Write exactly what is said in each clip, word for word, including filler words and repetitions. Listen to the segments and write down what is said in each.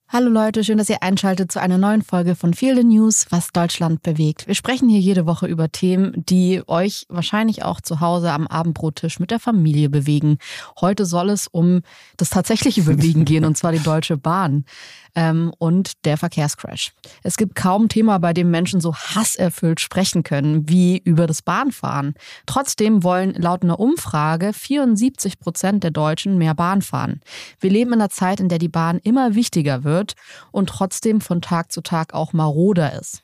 Hallo Leute, schön, dass ihr einschaltet zu einer neuen Folge von Feel the News, was Deutschland bewegt. Wir sprechen hier jede Woche über Themen, die euch wahrscheinlich auch zu Hause am Abendbrottisch mit der Familie bewegen. Heute soll es um das tatsächliche Bewegen gehen, und zwar die Deutsche Bahn ähm, und der Verkehrscrash. Es gibt kaum ein Thema, bei dem Menschen so hasserfüllt sprechen können wie über das Bahnfahren. Trotzdem wollen laut einer Umfrage vierundsiebzig Prozent der Deutschen mehr Bahn fahren. Wir leben in einer Zeit, in der die Bahn immer wichtiger wird und trotzdem von Tag zu Tag auch maroder ist.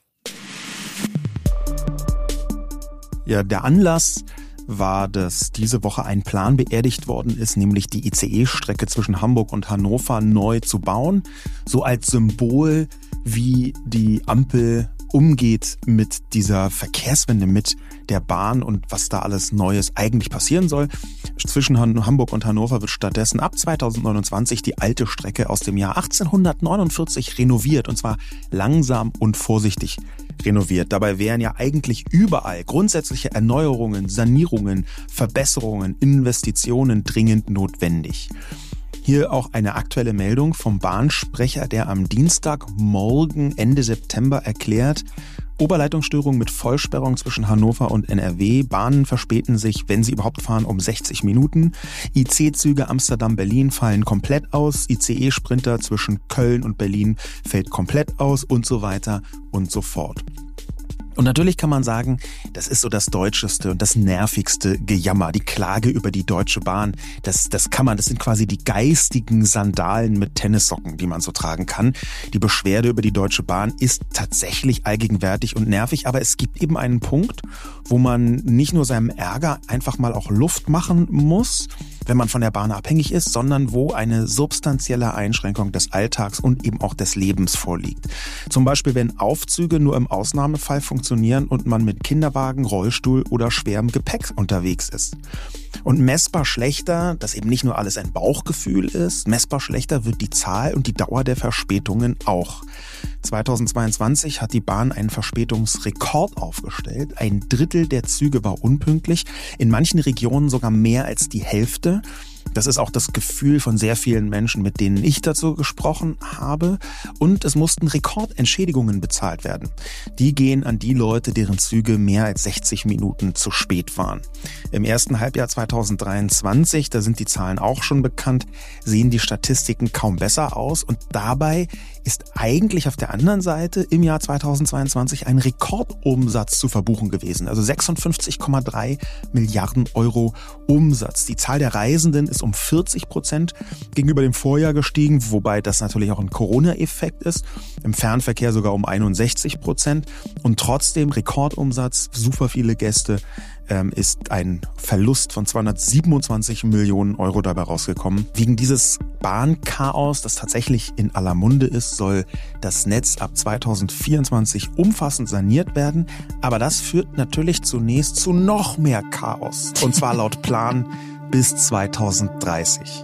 Ja, der Anlass war, dass diese Woche ein Plan beerdigt worden ist, nämlich die I C E-Strecke zwischen Hamburg und Hannover neu zu bauen. So als Symbol, wie die Ampel umgeht mit dieser Verkehrswende, mit der Bahn und was da alles Neues eigentlich passieren soll. Zwischen Hamburg und Hannover wird stattdessen ab zweitausendneunundzwanzig die alte Strecke aus dem Jahr achtzehnhundertneunundvierzig renoviert, und zwar langsam und vorsichtig renoviert. Dabei wären ja eigentlich überall grundsätzliche Erneuerungen, Sanierungen, Verbesserungen, Investitionen dringend notwendig. Hier auch eine aktuelle Meldung vom Bahnsprecher, der am Dienstagmorgen Ende September erklärt: Oberleitungsstörung mit Vollsperrung zwischen Hannover und N R W. Bahnen verspäten sich, wenn sie überhaupt fahren, um sechzig Minuten. I C-Züge Amsterdam-Berlin fallen komplett aus. I C E-Sprinter zwischen Köln und Berlin fällt komplett aus und so weiter und so fort. Und natürlich kann man sagen, das ist so das deutscheste und das nervigste Gejammer, die Klage über die Deutsche Bahn. Das, das kann man, das sind quasi die geistigen Sandalen mit Tennissocken, die man so tragen kann. Die Beschwerde über die Deutsche Bahn ist tatsächlich allgegenwärtig und nervig, aber es gibt eben einen Punkt, wo man nicht nur seinem Ärger einfach mal auch Luft machen muss, wenn man von der Bahn abhängig ist, sondern wo eine substanzielle Einschränkung des Alltags und eben auch des Lebens vorliegt. Zum Beispiel, wenn Aufzüge nur im Ausnahmefall funktionieren und man mit Kinderwagen, Rollstuhl oder schwerem Gepäck unterwegs ist. Und messbar schlechter, dass eben nicht nur alles ein Bauchgefühl ist, messbar schlechter wird die Zahl und die Dauer der Verspätungen auch. zweitausendzweiundzwanzig hat die Bahn einen Verspätungsrekord aufgestellt. Ein Drittel der Züge war unpünktlich, in manchen Regionen sogar mehr als die Hälfte. Das ist auch das Gefühl von sehr vielen Menschen, mit denen ich dazu gesprochen habe. Und es mussten Rekordentschädigungen bezahlt werden. Die gehen an die Leute, deren Züge mehr als sechzig Minuten zu spät waren. Im ersten Halbjahr zweitausenddreiundzwanzig, da sind die Zahlen auch schon bekannt, sehen die Statistiken kaum besser aus. Und dabei ist eigentlich auf der anderen Seite im Jahr zweitausendzweiundzwanzig ein Rekordumsatz zu verbuchen gewesen. Also sechsundfünfzig Komma drei Milliarden Euro Umsatz. Die Zahl der Reisenden ist um vierzig Prozent gegenüber dem Vorjahr gestiegen, wobei das natürlich auch ein Corona-Effekt ist. Im Fernverkehr sogar um einundsechzig Prozent. Und trotzdem Rekordumsatz, super viele Gäste, ähm, ist ein Verlust von zweihundertsiebenundzwanzig Millionen Euro dabei rausgekommen. Wegen dieses Bahnchaos, das tatsächlich in aller Munde ist, soll das Netz ab zweitausendvierundzwanzig umfassend saniert werden. Aber das führt natürlich zunächst zu noch mehr Chaos. Und zwar laut Plan bis zweitausenddreißig.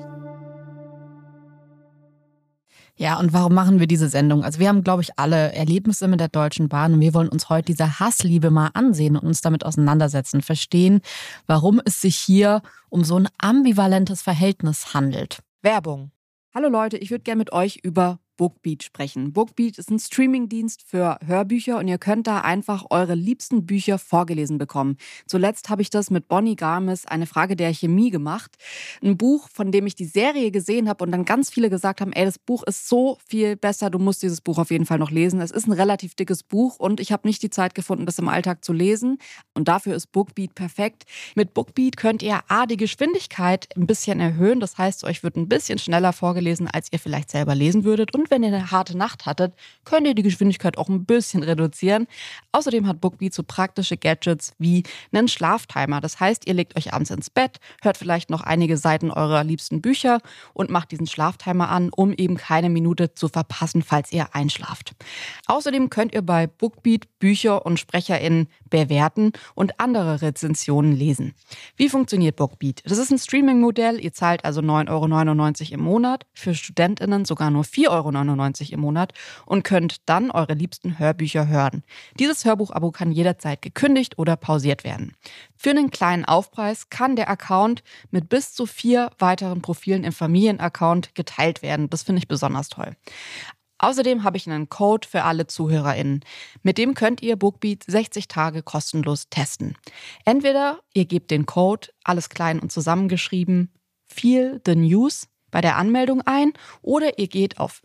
Ja, und warum machen wir diese Sendung? Also wir haben, glaube ich, alle Erlebnisse mit der Deutschen Bahn und wir wollen uns heute diese Hassliebe mal ansehen und uns damit auseinandersetzen, verstehen, warum es sich hier um so ein ambivalentes Verhältnis handelt. Werbung. Hallo Leute, ich würde gerne mit euch über Bookbeat sprechen. Bookbeat ist ein Streamingdienst für Hörbücher und ihr könnt da einfach eure liebsten Bücher vorgelesen bekommen. Zuletzt habe ich das mit Bonnie Garmis, Eine Frage der Chemie, gemacht. Ein Buch, von dem ich die Serie gesehen habe und dann ganz viele gesagt haben, ey, das Buch ist so viel besser, du musst dieses Buch auf jeden Fall noch lesen. Es ist ein relativ dickes Buch und ich habe nicht die Zeit gefunden, das im Alltag zu lesen. Und dafür ist Bookbeat perfekt. Mit Bookbeat könnt ihr A, die Geschwindigkeit ein bisschen erhöhen. Das heißt, euch wird ein bisschen schneller vorgelesen, als ihr vielleicht selber lesen würdet. Und wenn ihr eine harte Nacht hattet, könnt ihr die Geschwindigkeit auch ein bisschen reduzieren. Außerdem hat Bookbeat so praktische Gadgets wie einen Schlaftimer. Das heißt, ihr legt euch abends ins Bett, hört vielleicht noch einige Seiten eurer liebsten Bücher und macht diesen Schlaftimer an, um eben keine Minute zu verpassen, falls ihr einschlaft. Außerdem könnt ihr bei Bookbeat Bücher und SprecherInnen bewerten und andere Rezensionen lesen. Wie funktioniert Bookbeat? Das ist ein Streaming-Modell. Ihr zahlt also neun Euro neunundneunzig im Monat, für StudentInnen sogar nur vier Euro neunundneunzig im Monat und könnt dann eure liebsten Hörbücher hören. Dieses Hörbuchabo kann jederzeit gekündigt oder pausiert werden. Für einen kleinen Aufpreis kann der Account mit bis zu vier weiteren Profilen im Familienaccount geteilt werden. Das finde ich besonders toll. Außerdem habe ich einen Code für alle ZuhörerInnen. Mit dem könnt ihr Bookbeat sechzig Tage kostenlos testen. Entweder ihr gebt den Code, alles klein und zusammengeschrieben, Feel the News bei der Anmeldung ein, oder ihr geht auf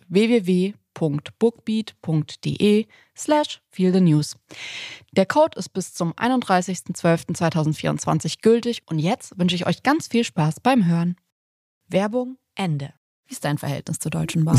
www.bookbeat.de slash Feel the News. Der Code ist bis zum einunddreißigsten zwölften zweitausendvierundzwanzig gültig und jetzt wünsche ich euch ganz viel Spaß beim Hören. Werbung Ende. Wie ist dein Verhältnis zur Deutschen Bahn?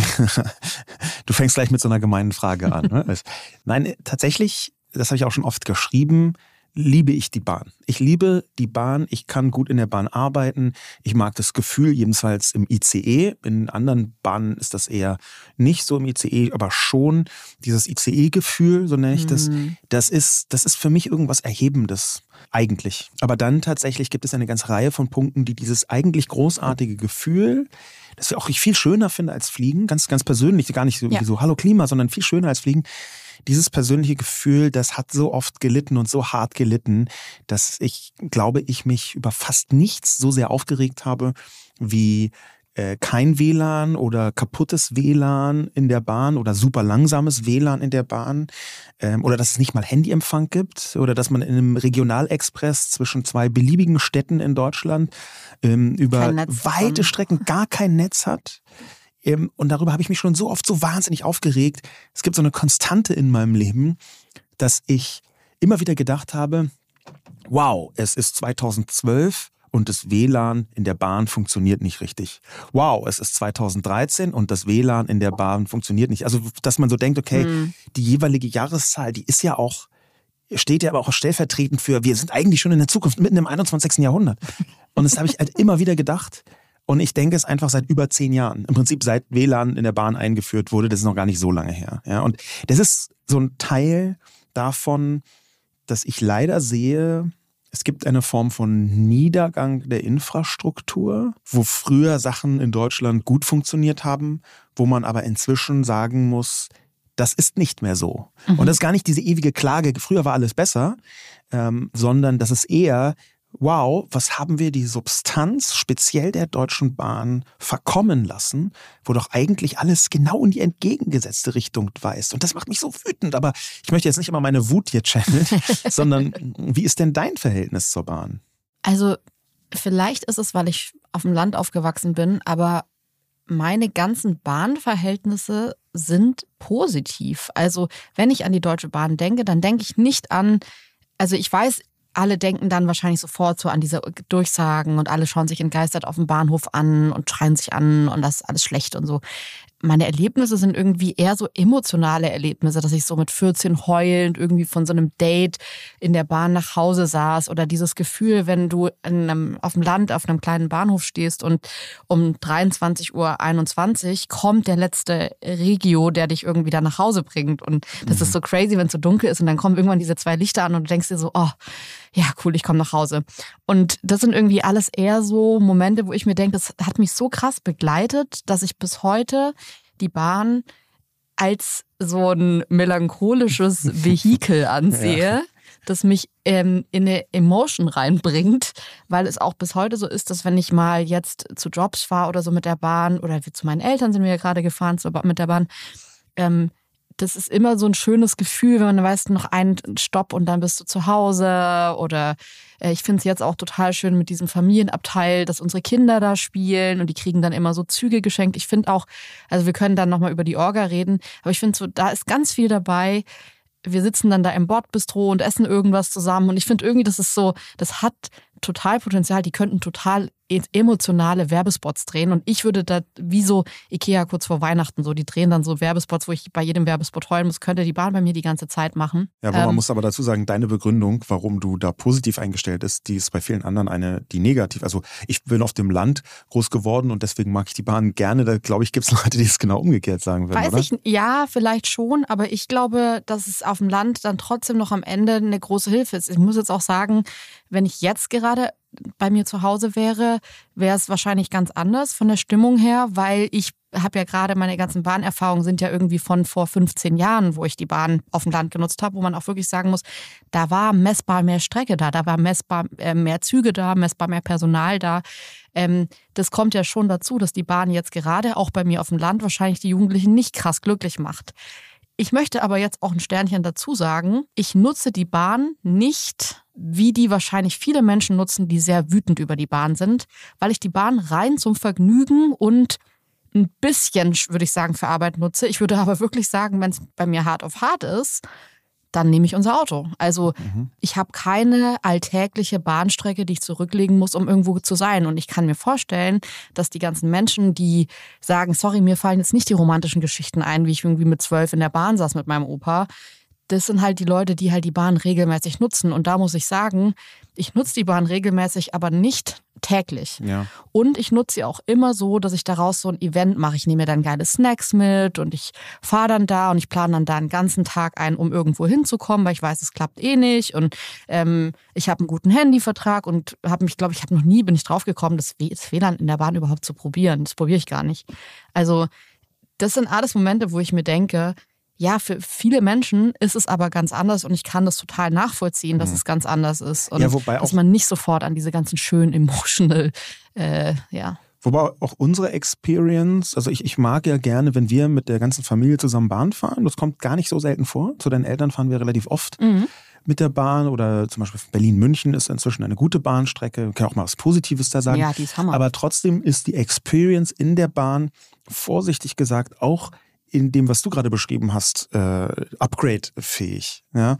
Du fängst gleich mit so einer gemeinen Frage an. Ne? Nein, tatsächlich, das habe ich auch schon oft geschrieben, liebe ich die Bahn. Ich liebe die Bahn, ich kann gut in der Bahn arbeiten. Ich mag das Gefühl, jedenfalls im I C E. In anderen Bahnen ist das eher nicht so im I C E, aber schon dieses I C E-Gefühl, so nenne ich das. Mm. Das ist, das ist für mich irgendwas Erhebendes, eigentlich. Aber dann tatsächlich gibt es eine ganze Reihe von Punkten, die dieses eigentlich großartige Gefühl, das ich auch viel schöner finde als Fliegen, ganz, ganz persönlich, gar nicht so, ja. so Hallo Klima, sondern viel schöner als Fliegen. Dieses persönliche Gefühl, das hat so oft gelitten und so hart gelitten, dass ich glaube, ich mich über fast nichts so sehr aufgeregt habe wie äh, kein W L A N oder kaputtes W L A N in der Bahn oder super langsames W L A N in der Bahn ähm, oder dass es nicht mal Handyempfang gibt oder dass man in einem Regionalexpress zwischen zwei beliebigen Städten in Deutschland ähm, über weite Strecken gar kein Netz hat. Und darüber habe ich mich schon so oft so wahnsinnig aufgeregt. Es gibt so eine Konstante in meinem Leben, dass ich immer wieder gedacht habe, wow, es ist zweitausendzwölf und das W L A N in der Bahn funktioniert nicht richtig. Wow, es ist zweitausenddreizehn und das W L A N in der Bahn funktioniert nicht. Also, dass man so denkt, okay, mhm. die jeweilige Jahreszahl, die ist ja auch, steht ja aber auch stellvertretend für, wir sind eigentlich schon in der Zukunft, mitten im einundzwanzigsten Jahrhundert. Und das habe ich halt immer wieder gedacht. Und ich denke es einfach seit über zehn Jahren. Im Prinzip seit W L A N in der Bahn eingeführt wurde, das ist noch gar nicht so lange her. Ja, und das ist so ein Teil davon, dass ich leider sehe, es gibt eine Form von Niedergang der Infrastruktur, wo früher Sachen in Deutschland gut funktioniert haben, wo man aber inzwischen sagen muss, das ist nicht mehr so. Mhm. Und das ist gar nicht diese ewige Klage, früher war alles besser, ähm, sondern das ist eher, wow, was haben wir die Substanz speziell der Deutschen Bahn verkommen lassen, wo doch eigentlich alles genau in die entgegengesetzte Richtung weist. Und das macht mich so wütend, aber ich möchte jetzt nicht immer meine Wut hier channeln, sondern wie ist denn dein Verhältnis zur Bahn? Also vielleicht ist es, weil ich auf dem Land aufgewachsen bin, aber meine ganzen Bahnverhältnisse sind positiv. Also wenn ich an die Deutsche Bahn denke, dann denke ich nicht an, also ich weiß, alle denken dann wahrscheinlich sofort so an diese Durchsagen und alle schauen sich entgeistert auf dem Bahnhof an und schreien sich an und das ist alles schlecht und so. Meine Erlebnisse sind irgendwie eher so emotionale Erlebnisse, dass ich so mit vierzehn heulend irgendwie von so einem Date in der Bahn nach Hause saß oder dieses Gefühl, wenn du in einem, auf dem Land auf einem kleinen Bahnhof stehst und um dreiundzwanzig Uhr einundzwanzig kommt der letzte Regio, der dich irgendwie da nach Hause bringt und das mhm. ist so crazy, wenn es so dunkel ist und dann kommen irgendwann diese zwei Lichter an und du denkst dir so, oh, ja cool, ich komme nach Hause. Und das sind irgendwie alles eher so Momente, wo ich mir denke, das hat mich so krass begleitet, dass ich bis heute die Bahn als so ein melancholisches Vehikel ansehe, ja. das mich ähm, in eine Emotion reinbringt, weil es auch bis heute so ist, dass wenn ich mal jetzt zu Jobs fahre oder so mit der Bahn oder zu meinen Eltern sind wir ja gerade gefahren mit der Bahn, ähm, das ist immer so ein schönes Gefühl, wenn man weiß, noch einen Stopp und dann bist du zu Hause. Oder äh, ich finde es jetzt auch total schön mit diesem Familienabteil, dass unsere Kinder da spielen und die kriegen dann immer so Züge geschenkt. Ich finde auch, also wir können dann nochmal über die Orga reden, aber ich finde so, da ist ganz viel dabei. Wir sitzen dann da im Bordbistro und essen irgendwas zusammen und ich finde irgendwie, das ist so, das hat total Potenzial, die könnten total emotionale Werbespots drehen und ich würde da wie so Ikea kurz vor Weihnachten so, die drehen dann so Werbespots, wo ich bei jedem Werbespot heulen muss, könnte die Bahn bei mir die ganze Zeit machen. Ja, aber ähm, man muss aber dazu sagen, deine Begründung, warum du da positiv eingestellt bist, die ist bei vielen anderen eine, die negativ, also ich bin auf dem Land groß geworden und deswegen mag ich die Bahn gerne, da glaube ich, gibt es Leute, die es genau umgekehrt sagen würden, Weiß oder? ich, ja, vielleicht schon, aber ich glaube, dass es auf dem Land dann trotzdem noch am Ende eine große Hilfe ist. Ich muss jetzt auch sagen, wenn ich jetzt gerade bei mir zu Hause wäre, wäre es wahrscheinlich ganz anders von der Stimmung her, weil ich habe ja gerade meine ganzen Bahnerfahrungen sind ja irgendwie von vor fünfzehn Jahren, wo ich die Bahn auf dem Land genutzt habe, wo man auch wirklich sagen muss, da war messbar mehr Strecke da, da war messbar äh, mehr Züge da, messbar mehr Personal da. Ähm, das kommt ja schon dazu, dass die Bahn jetzt gerade auch bei mir auf dem Land wahrscheinlich die Jugendlichen nicht krass glücklich macht. Ich möchte aber jetzt auch ein Sternchen dazu sagen, ich nutze die Bahn nicht, wie die wahrscheinlich viele Menschen nutzen, die sehr wütend über die Bahn sind, weil ich die Bahn rein zum Vergnügen und ein bisschen, würde ich sagen, für Arbeit nutze. Ich würde aber wirklich sagen, wenn es bei mir hart auf hart ist, dann nehme ich unser Auto. Also mhm. ich habe keine alltägliche Bahnstrecke, die ich zurücklegen muss, um irgendwo zu sein. Und ich kann mir vorstellen, dass die ganzen Menschen, die sagen, sorry, mir fallen jetzt nicht die romantischen Geschichten ein, wie ich irgendwie mit zwölf in der Bahn saß mit meinem Opa, das sind halt die Leute, die halt die Bahn regelmäßig nutzen. Und da muss ich sagen, ich nutze die Bahn regelmäßig, aber nicht täglich. Ja. Und ich nutze sie auch immer so, dass ich daraus so ein Event mache. Ich nehme mir dann geile Snacks mit und ich fahre dann da und ich plane dann da einen ganzen Tag ein, um irgendwo hinzukommen, weil ich weiß, es klappt eh nicht. Und ähm, ich habe einen guten Handyvertrag und habe mich, glaube ich, habe noch nie, bin ich drauf gekommen, das W L A N in der Bahn überhaupt zu probieren. Das probiere ich gar nicht. Also das sind alles Momente, wo ich mir denke, ja, für viele Menschen ist es aber ganz anders und ich kann das total nachvollziehen, dass mhm. es ganz anders ist und ja, wobei dass auch, man nicht sofort an diese ganzen schönen emotional, äh, ja. Wobei auch unsere Experience, also ich, ich mag ja gerne, wenn wir mit der ganzen Familie zusammen Bahn fahren, das kommt gar nicht so selten vor. Zu deinen Eltern fahren wir relativ oft mhm. mit der Bahn oder zum Beispiel Berlin-München ist inzwischen eine gute Bahnstrecke, kann auch mal was Positives da sagen. Ja, die ist Hammer. Aber trotzdem ist die Experience in der Bahn, vorsichtig gesagt, auch in dem, was du gerade beschrieben hast, äh, upgrade-fähig. Ja?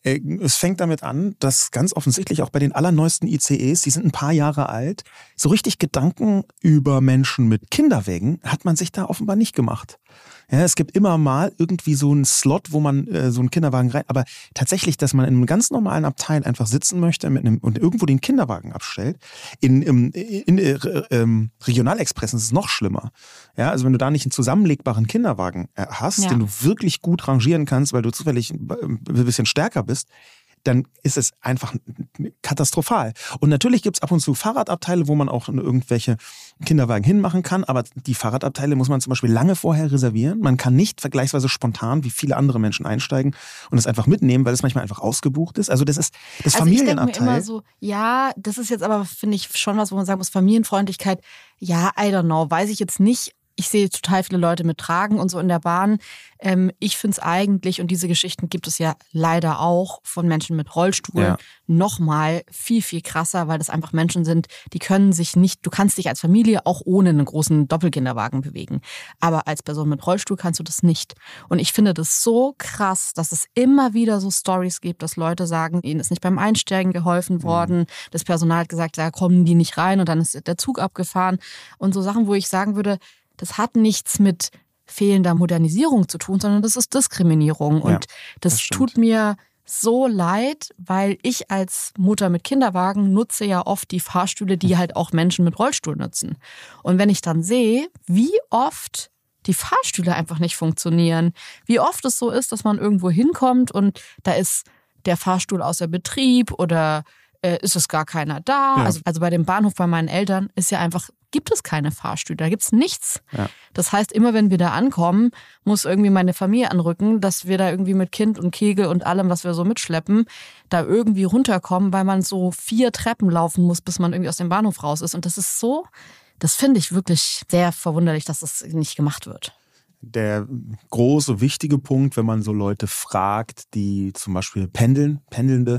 Es fängt damit an, dass ganz offensichtlich auch bei den allerneuesten I C Es, die sind ein paar Jahre alt, so richtig Gedanken über Menschen mit Kinderwägen hat man sich da offenbar nicht gemacht. Ja, es gibt immer mal irgendwie so einen Slot, wo man äh, so einen Kinderwagen rein, aber tatsächlich, dass man in einem ganz normalen Abteil einfach sitzen möchte mit einem, und irgendwo den Kinderwagen abstellt, in, in, in, in äh, ähm, Regionalexpressen ist es noch schlimmer. Ja, also wenn du da nicht einen zusammenlegbaren Kinderwagen äh, hast, ja. den du wirklich gut rangieren kannst, weil du zufällig ein bisschen stärker bist, dann ist es einfach katastrophal. Und natürlich gibt es ab und zu Fahrradabteile, wo man auch irgendwelche Kinderwagen hinmachen kann, aber die Fahrradabteile muss man zum Beispiel lange vorher reservieren. Man kann nicht vergleichsweise spontan wie viele andere Menschen einsteigen und es einfach mitnehmen, weil es manchmal einfach ausgebucht ist. Also das ist das also Familienabteil. Ich denke mir immer so, ja, das ist jetzt aber, finde ich, schon was, wo man sagen muss, Familienfreundlichkeit, ja, I don't know, weiß ich jetzt nicht. Ich sehe total viele Leute mit Tragen und so in der Bahn. Ähm, ich finde es eigentlich, und diese Geschichten gibt es ja leider auch von Menschen mit Rollstuhl, ja. nochmal viel, viel krasser, weil das einfach Menschen sind, die können sich nicht, du kannst dich als Familie auch ohne einen großen Doppelkinderwagen bewegen. Aber als Person mit Rollstuhl kannst du das nicht. Und ich finde das so krass, dass es immer wieder so Storys gibt, dass Leute sagen, ihnen ist nicht beim Einsteigen geholfen worden. Mhm. Das Personal hat gesagt, da kommen die nicht rein und dann ist der Zug abgefahren. Und so Sachen, wo ich sagen würde, das hat nichts mit fehlender Modernisierung zu tun, sondern das ist Diskriminierung. Und ja, das, das tut mir so leid, weil ich als Mutter mit Kinderwagen nutze ja oft die Fahrstühle, die halt auch Menschen mit Rollstuhl nutzen. Und wenn ich dann sehe, wie oft die Fahrstühle einfach nicht funktionieren, wie oft es so ist, dass man irgendwo hinkommt und da ist der Fahrstuhl außer Betrieb oder äh, ist es gar keiner da. Ja. Also, also bei dem Bahnhof bei meinen Eltern ist ja einfach gibt es keine Fahrstühle, da gibt es nichts. Ja. Das heißt, immer wenn wir da ankommen, muss irgendwie meine Familie anrücken, dass wir da irgendwie mit Kind und Kegel und allem, was wir so mitschleppen, da irgendwie runterkommen, weil man so vier Treppen laufen muss, bis man irgendwie aus dem Bahnhof raus ist. Und das ist so, das finde ich wirklich sehr verwunderlich, dass das nicht gemacht wird. Der große, wichtige Punkt, wenn man so Leute fragt, die zum Beispiel pendeln, Pendelnde,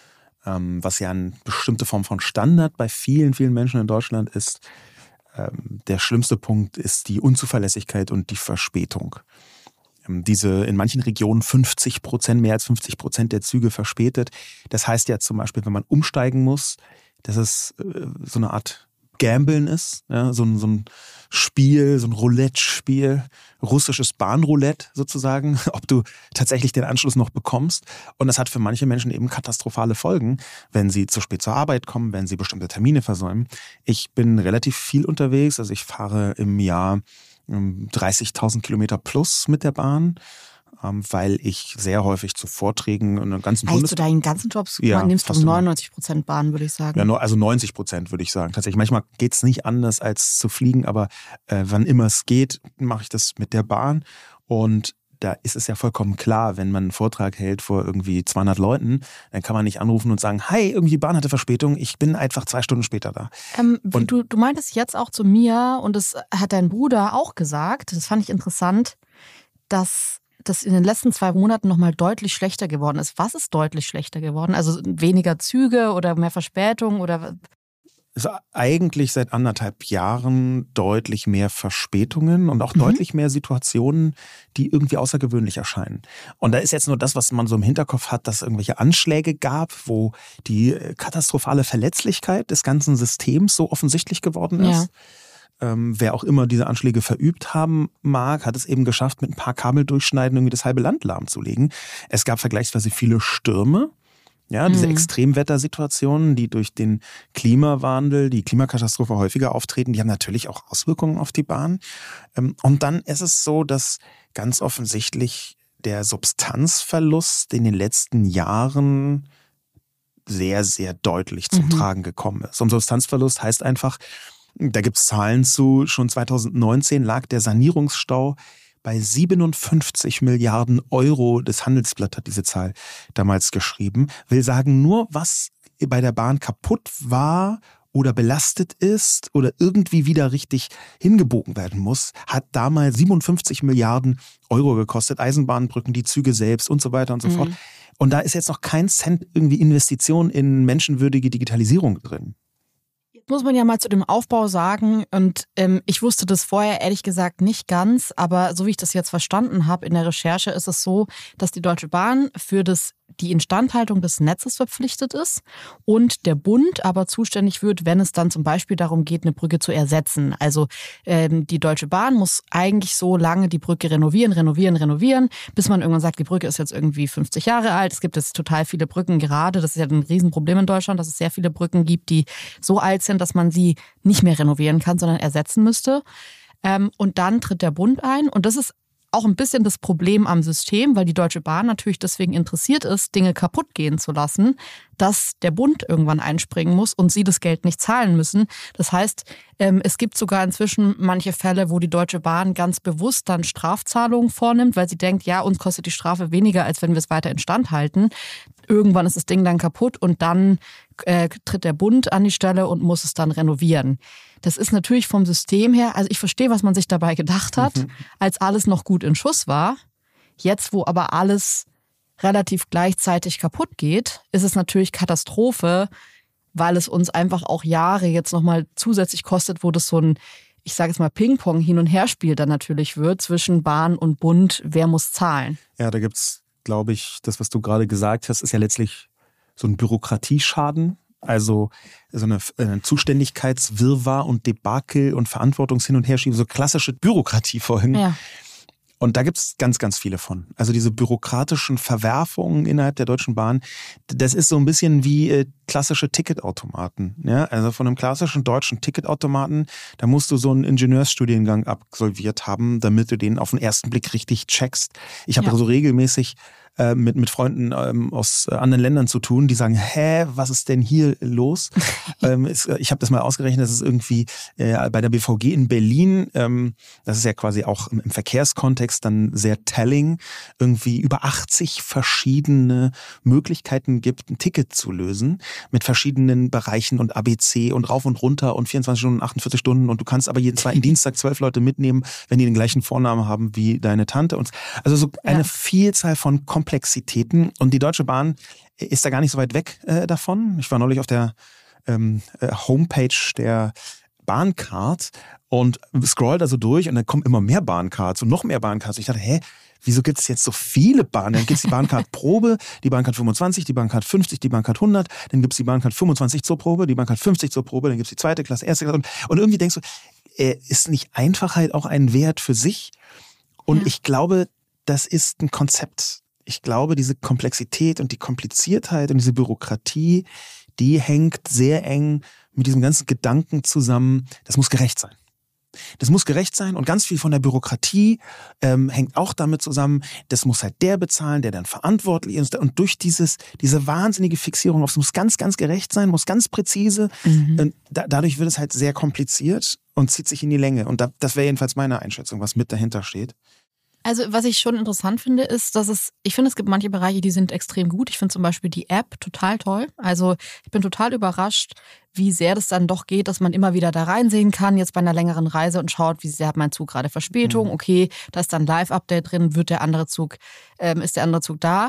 ähm, was ja eine bestimmte Form von Standard bei vielen, vielen Menschen in Deutschland ist, der schlimmste Punkt ist die Unzuverlässigkeit und die Verspätung. Diese in manchen Regionen fünfzig Prozent, mehr als fünfzig Prozent der Züge verspätet. Das heißt ja zum Beispiel, wenn man umsteigen muss, dass es so eine Art Gamblen ist, ja, so ein, so ein Spiel, so ein Roulette-Spiel, russisches Bahnroulette sozusagen, ob du tatsächlich den Anschluss noch bekommst. Und das hat für manche Menschen eben katastrophale Folgen, wenn sie zu spät zur Arbeit kommen, wenn sie bestimmte Termine versäumen. Ich bin relativ viel unterwegs, also ich fahre im Jahr dreißigtausend Kilometer plus mit der Bahn. weil ich sehr häufig zu Vorträgen in der ganzen Heißt Bundes... du deinen ganzen Jobs? Ja, nimmst du fast immer. neunundneunzig Prozent Bahn, würde ich sagen. Ja, nur- also neunzig Prozent würde ich sagen. Tatsächlich, manchmal geht es nicht anders als zu fliegen, aber äh, wann immer es geht, mache ich das mit der Bahn. Und da ist es ja vollkommen klar, wenn man einen Vortrag hält vor irgendwie zweihundert Leuten, dann kann man nicht anrufen und sagen, hi, irgendwie die Bahn hatte Verspätung, ich bin einfach zwei Stunden später da. Ähm, Und- du, du meintest jetzt auch zu mir, und das hat dein Bruder auch gesagt, das fand ich interessant, dass das in den letzten zwei Monaten nochmal deutlich schlechter geworden ist. Was ist deutlich schlechter geworden? Also weniger Züge oder mehr Verspätung oder... Es ist eigentlich seit anderthalb Jahren deutlich mehr Verspätungen und auch Mhm. deutlich mehr Situationen, die irgendwie außergewöhnlich erscheinen. Und da ist jetzt nur das, was man so im Hinterkopf hat, dass es irgendwelche Anschläge gab, wo die katastrophale Verletzlichkeit des ganzen Systems so offensichtlich geworden ist. Ja. Ähm, wer auch immer diese Anschläge verübt haben mag, hat es eben geschafft, mit ein paar Kabeldurchschneiden irgendwie das halbe Land lahmzulegen. Es gab vergleichsweise viele Stürme. Ja, diese Mhm. Extremwettersituationen, die durch den Klimawandel, die Klimakatastrophe häufiger auftreten, die haben natürlich auch Auswirkungen auf die Bahn. Und dann ist es so, dass ganz offensichtlich der Substanzverlust in den letzten Jahren sehr, sehr deutlich zum Mhm. Tragen gekommen ist. Und Substanzverlust heißt einfach, da gibt es Zahlen zu, schon zweitausendneunzehn lag der Sanierungsstau bei siebenundfünfzig Milliarden Euro. Das Handelsblatt hat diese Zahl damals geschrieben. Will sagen, nur was bei der Bahn kaputt war oder belastet ist oder irgendwie wieder richtig hingebogen werden muss, hat damals siebenundfünfzig Milliarden Euro gekostet. Eisenbahnbrücken, die Züge selbst und so weiter und so Mhm. fort. Und da ist jetzt noch kein Cent irgendwie Investition in menschenwürdige Digitalisierung drin. Jetzt muss man ja mal zu dem Aufbau sagen, und ähm, ich wusste das vorher ehrlich gesagt nicht ganz, aber so wie ich das jetzt verstanden habe in der Recherche, ist es so, dass die Deutsche Bahn für das die Instandhaltung des Netzes verpflichtet ist und der Bund aber zuständig wird, wenn es dann zum Beispiel darum geht, eine Brücke zu ersetzen. Also ähm, die Deutsche Bahn muss eigentlich so lange die Brücke renovieren, renovieren, renovieren, bis man irgendwann sagt, die Brücke ist jetzt irgendwie fünfzig Jahre alt. Es gibt jetzt total viele Brücken gerade. Das ist ja ein Riesenproblem in Deutschland, dass es sehr viele Brücken gibt, die so alt sind, dass man sie nicht mehr renovieren kann, sondern ersetzen müsste. Ähm, und dann tritt der Bund ein, und das ist auch ein bisschen das Problem am System, weil die Deutsche Bahn natürlich deswegen interessiert ist, Dinge kaputt gehen zu lassen, dass der Bund irgendwann einspringen muss und sie das Geld nicht zahlen müssen. Das heißt, es gibt sogar inzwischen manche Fälle, wo die Deutsche Bahn ganz bewusst dann Strafzahlungen vornimmt, weil sie denkt, ja, uns kostet die Strafe weniger, als wenn wir es weiter instand halten. Irgendwann ist das Ding dann kaputt und dann äh, tritt der Bund an die Stelle und muss es dann renovieren. Das ist natürlich vom System her, also ich verstehe, was man sich dabei gedacht hat, mhm. als alles noch gut in Schuss war. Jetzt, wo aber alles relativ gleichzeitig kaputt geht, ist es natürlich Katastrophe, weil es uns einfach auch Jahre jetzt nochmal zusätzlich kostet, wo das so ein, ich sage jetzt mal, Ping-Pong hin und her Spiel dann natürlich wird zwischen Bahn und Bund. Wer muss zahlen? Ja, da gibt's, glaube ich, das, was du gerade gesagt hast, ist ja letztlich so ein Bürokratieschaden. Also so eine, eine Zuständigkeitswirrwarr und Debakel und Verantwortungshin- und Herschieben, so klassische Bürokratiefolgen. Ja. Und da gibt's ganz, ganz viele von. Also diese bürokratischen Verwerfungen innerhalb der Deutschen Bahn, das ist so ein bisschen wie äh, klassische Ticketautomaten. Ja? Also von einem klassischen deutschen Ticketautomaten, da musst du so einen Ingenieursstudiengang absolviert haben, damit du den auf den ersten Blick richtig checkst. Ich habe Ja. also regelmäßig äh, mit, mit Freunden ähm, aus äh, anderen Ländern zu tun, die sagen, hä, was ist denn hier los? ähm, ist, ich habe das mal ausgerechnet, das ist irgendwie äh, bei der B V G in Berlin, ähm, das ist ja quasi auch im, im Verkehrskontext dann sehr telling, irgendwie über achtzig verschiedene Möglichkeiten gibt, ein Ticket zu lösen mit verschiedenen Bereichen und A B C und rauf und runter und vierundzwanzig Stunden, achtundvierzig Stunden, und du kannst aber jeden zweiten Dienstag zwölf Leute mitnehmen, wenn die den gleichen Vornamen haben wie deine Tante. Und also so eine Ja. Vielzahl von Komplexitäten, und die Deutsche Bahn ist da gar nicht so weit weg äh, davon. Ich war neulich auf der ähm, Homepage der Bahncard und scroll da so durch, und dann kommen immer mehr Bahncards und noch mehr Bahncards. Ich dachte, hä, wieso gibt es jetzt so viele Bahnen? Dann gibt es die Bahncard Probe, die Bahncard fünfundzwanzig, die Bahncard fünfzig, die Bahncard hundert, dann gibt es die Bahncard fünfundzwanzig zur Probe, die Bahncard fünfzig zur Probe, dann gibt es die zweite Klasse, erste Klasse. Und, und irgendwie denkst du, äh, ist nicht Einfachheit auch ein Wert für sich? Und Ja. ich glaube, das ist ein Konzept. Ich glaube, diese Komplexität und die Kompliziertheit und diese Bürokratie, die hängt sehr eng mit diesem ganzen Gedanken zusammen, das muss gerecht sein. Das muss gerecht sein und ganz viel von der Bürokratie ähm, hängt auch damit zusammen, das muss halt der bezahlen, der dann verantwortlich ist. Und durch dieses, diese wahnsinnige Fixierung auf, es muss ganz, ganz gerecht sein, muss ganz präzise. Mhm. Und da, dadurch wird es halt sehr kompliziert und zieht sich in die Länge. Und da, das wäre jedenfalls meine Einschätzung, was mit dahinter steht. Also was ich schon interessant finde, ist, dass es, ich finde, es gibt manche Bereiche, die sind extrem gut. Ich finde zum Beispiel die App total toll. Also ich bin total überrascht, wie sehr das dann doch geht, dass man immer wieder da reinsehen kann, jetzt bei einer längeren Reise und schaut, wie sehr hat mein Zug gerade Verspätung. Okay, da ist dann ein Live-Update drin, wird der andere Zug, ähm, ist der andere Zug da.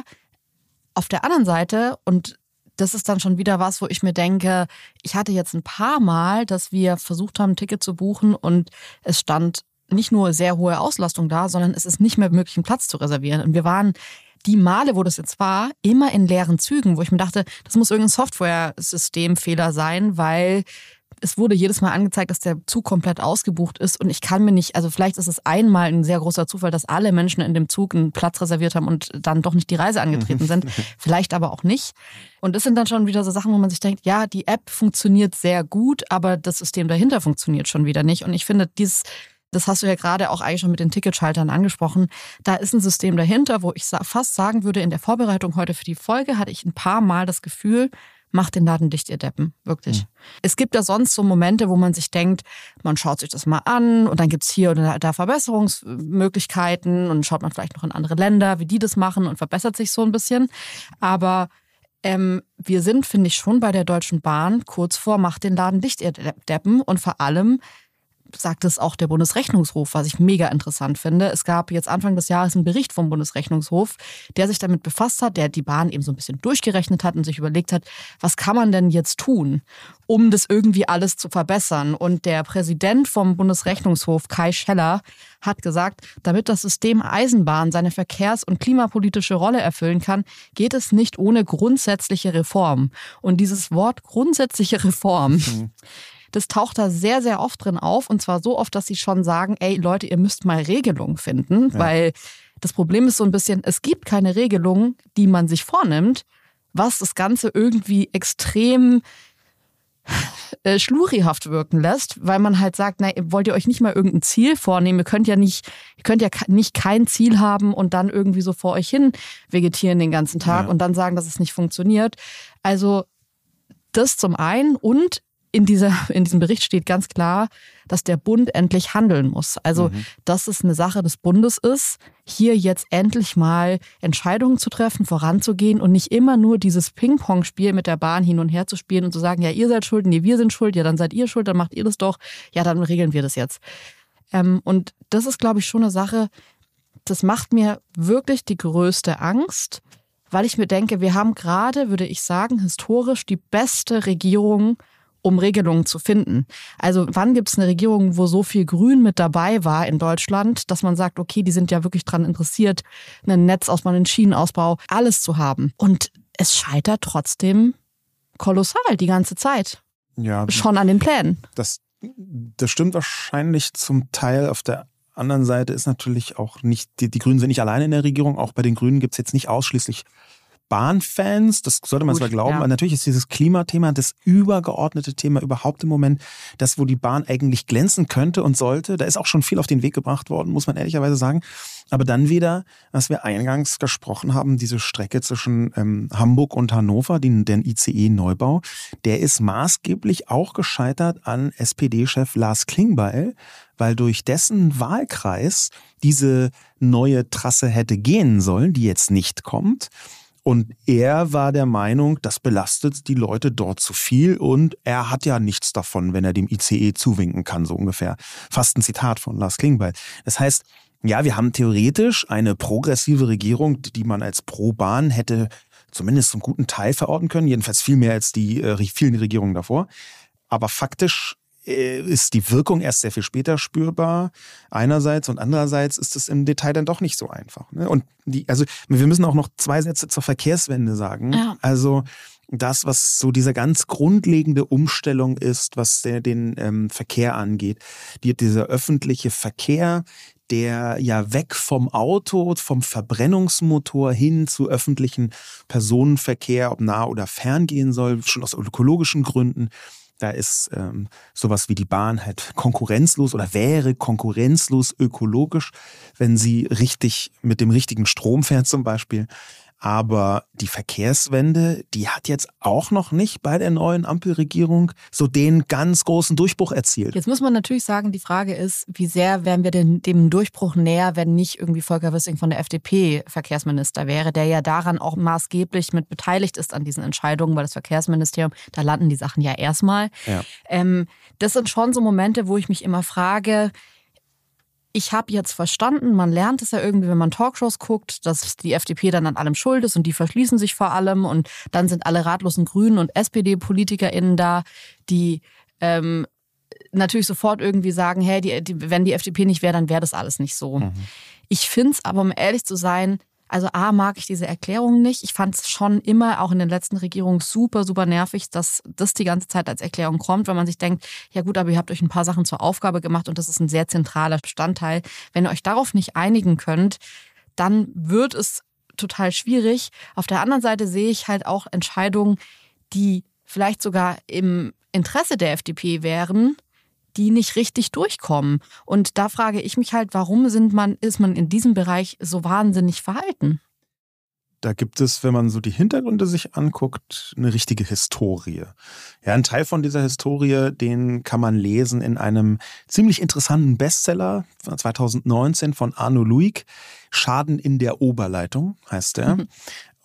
Auf der anderen Seite, und das ist dann schon wieder was, wo ich mir denke, ich hatte jetzt ein paar Mal, dass wir versucht haben, ein Ticket zu buchen und es stand nicht nur sehr hohe Auslastung da, sondern es ist nicht mehr möglich, einen Platz zu reservieren. Und wir waren die Male, wo das jetzt war, immer in leeren Zügen, wo ich mir dachte, das muss irgendein Software-Systemfehler sein, weil es wurde jedes Mal angezeigt, dass der Zug komplett ausgebucht ist und ich kann mir nicht, also vielleicht ist es einmal ein sehr großer Zufall, dass alle Menschen in dem Zug einen Platz reserviert haben und dann doch nicht die Reise angetreten sind, vielleicht aber auch nicht. Und das sind dann schon wieder so Sachen, wo man sich denkt, ja, die App funktioniert sehr gut, aber das System dahinter funktioniert schon wieder nicht. Und ich finde, dieses Das hast du ja gerade auch eigentlich schon mit den Ticketschaltern angesprochen. Da ist ein System dahinter, wo ich fast sagen würde, in der Vorbereitung heute für die Folge hatte ich ein paar Mal das Gefühl, macht den Laden dicht, ihr Deppen. Wirklich. Mhm. Es gibt ja sonst so Momente, wo man sich denkt, man schaut sich das mal an und dann gibt's hier oder da Verbesserungsmöglichkeiten und schaut man vielleicht noch in andere Länder, wie die das machen und verbessert sich so ein bisschen. Aber ähm, wir sind, finde ich, schon bei der Deutschen Bahn kurz vor, macht den Laden dicht, ihr Deppen. Und vor allem sagt es auch der Bundesrechnungshof, was ich mega interessant finde. Es gab jetzt Anfang des Jahres einen Bericht vom Bundesrechnungshof, der sich damit befasst hat, der die Bahn eben so ein bisschen durchgerechnet hat und sich überlegt hat, was kann man denn jetzt tun, um das irgendwie alles zu verbessern. Und der Präsident vom Bundesrechnungshof, Kai Scheller, hat gesagt, damit das System Eisenbahn seine verkehrs- und klimapolitische Rolle erfüllen kann, geht es nicht ohne grundsätzliche Reform. Und dieses Wort grundsätzliche Reform, mhm. das taucht da sehr, sehr oft drin auf. Und zwar so oft, dass sie schon sagen, ey Leute, ihr müsst mal Regelungen finden. Ja. Weil das Problem ist so ein bisschen, es gibt keine Regelung, die man sich vornimmt, was das Ganze irgendwie extrem äh, schlurihaft wirken lässt. Weil man halt sagt, na, wollt ihr euch nicht mal irgendein Ziel vornehmen? Ihr könnt ja nicht, ihr könnt ja nicht kein Ziel haben und dann irgendwie so vor euch hin vegetieren den ganzen Tag ja. und dann sagen, dass es nicht funktioniert. Also das zum einen und In, dieser, in diesem Bericht steht ganz klar, dass der Bund endlich handeln muss. Also, mhm. dass es eine Sache des Bundes ist, hier jetzt endlich mal Entscheidungen zu treffen, voranzugehen und nicht immer nur dieses Ping-Pong-Spiel mit der Bahn hin und her zu spielen und zu sagen, ja, ihr seid schuld, nee, wir sind schuld, ja, dann seid ihr schuld, dann macht ihr das doch, ja, dann regeln wir das jetzt. Ähm, und das ist, glaube ich, schon eine Sache, das macht mir wirklich die größte Angst, weil ich mir denke, wir haben gerade, würde ich sagen, historisch die beste Regierung, um Regelungen zu finden. Also wann gibt es eine Regierung, wo so viel Grün mit dabei war in Deutschland, dass man sagt, okay, die sind ja wirklich dran interessiert, einen Netzausbau, einen Schienenausbau, alles zu haben. Und es scheitert trotzdem kolossal die ganze Zeit. Ja, schon an den Plänen. Das, das stimmt wahrscheinlich zum Teil. Auf der anderen Seite ist natürlich auch nicht, die, die Grünen sind nicht alleine in der Regierung. Auch bei den Grünen gibt es jetzt nicht ausschließlich Bahnfans, das sollte man Gut, zwar glauben, ja. aber natürlich ist dieses Klimathema das übergeordnete Thema überhaupt im Moment, das, wo die Bahn eigentlich glänzen könnte und sollte. Da ist auch schon viel auf den Weg gebracht worden, muss man ehrlicherweise sagen. Aber dann wieder, was wir eingangs gesprochen haben, diese Strecke zwischen ähm, Hamburg und Hannover, den, den I C E-Neubau, der ist maßgeblich auch gescheitert an S P D-Chef Lars Klingbeil, weil durch dessen Wahlkreis diese neue Trasse hätte gehen sollen, die jetzt nicht kommt. Und er war der Meinung, das belastet die Leute dort zu viel und er hat ja nichts davon, wenn er dem I C E zuwinken kann, so ungefähr. Fast ein Zitat von Lars Klingbeil. Das heißt, ja, wir haben theoretisch eine progressive Regierung, die man als Pro-Bahn hätte zumindest zum guten Teil verorten können, jedenfalls viel mehr als die äh, vielen Regierungen davor. Aber faktisch ist die Wirkung erst sehr viel später spürbar einerseits und andererseits ist es im Detail dann doch nicht so einfach. Ne? Und die, also wir müssen auch noch zwei Sätze zur Verkehrswende sagen. Ja. Also das, was so diese ganz grundlegende Umstellung ist, was der, den ähm, Verkehr angeht, die, dieser öffentliche Verkehr, der ja weg vom Auto, vom Verbrennungsmotor hin zu öffentlichen Personenverkehr, ob nah oder fern gehen soll, schon aus ökologischen Gründen. Da ist ähm, sowas wie die Bahn halt konkurrenzlos oder wäre konkurrenzlos ökologisch, wenn sie richtig mit dem richtigen Strom fährt zum Beispiel. Aber die Verkehrswende, die hat jetzt auch noch nicht bei der neuen Ampelregierung so den ganz großen Durchbruch erzielt. Jetzt muss man natürlich sagen, die Frage ist, wie sehr wären wir denn dem Durchbruch näher, wenn nicht irgendwie Volker Wissing von der F D P Verkehrsminister wäre, der ja daran auch maßgeblich mit beteiligt ist an diesen Entscheidungen, weil das Verkehrsministerium, da landen die Sachen ja erstmal. Ja. Ähm, das sind schon so Momente, wo ich mich immer frage, ich habe jetzt verstanden, man lernt es ja irgendwie, wenn man Talkshows guckt, dass die F D P dann an allem schuld ist und die verschließen sich vor allem und dann sind alle ratlosen Grünen und S P D-PolitikerInnen da, die ähm, natürlich sofort irgendwie sagen, hey, die, die, wenn die F D P nicht wäre, dann wäre das alles nicht so. Mhm. Ich finde es aber, um ehrlich zu sein, also A, mag ich diese Erklärung nicht. Ich fand es schon immer, auch in den letzten Regierungen, super, super nervig, dass das die ganze Zeit als Erklärung kommt, weil man sich denkt, ja gut, aber ihr habt euch ein paar Sachen zur Aufgabe gemacht und das ist ein sehr zentraler Bestandteil. Wenn ihr euch darauf nicht einigen könnt, dann wird es total schwierig. Auf der anderen Seite sehe ich halt auch Entscheidungen, die vielleicht sogar im Interesse der F D P wären, die nicht richtig durchkommen. Und da frage ich mich halt, warum sind man, ist man in diesem Bereich so wahnsinnig verhalten? Da gibt es, wenn man so die Hintergründe sich anguckt, eine richtige Historie. Ja, ein Teil von dieser Historie, den kann man lesen in einem ziemlich interessanten Bestseller zwanzig neunzehn von Arno Luig. Schaden in der Oberleitung heißt der. Mhm.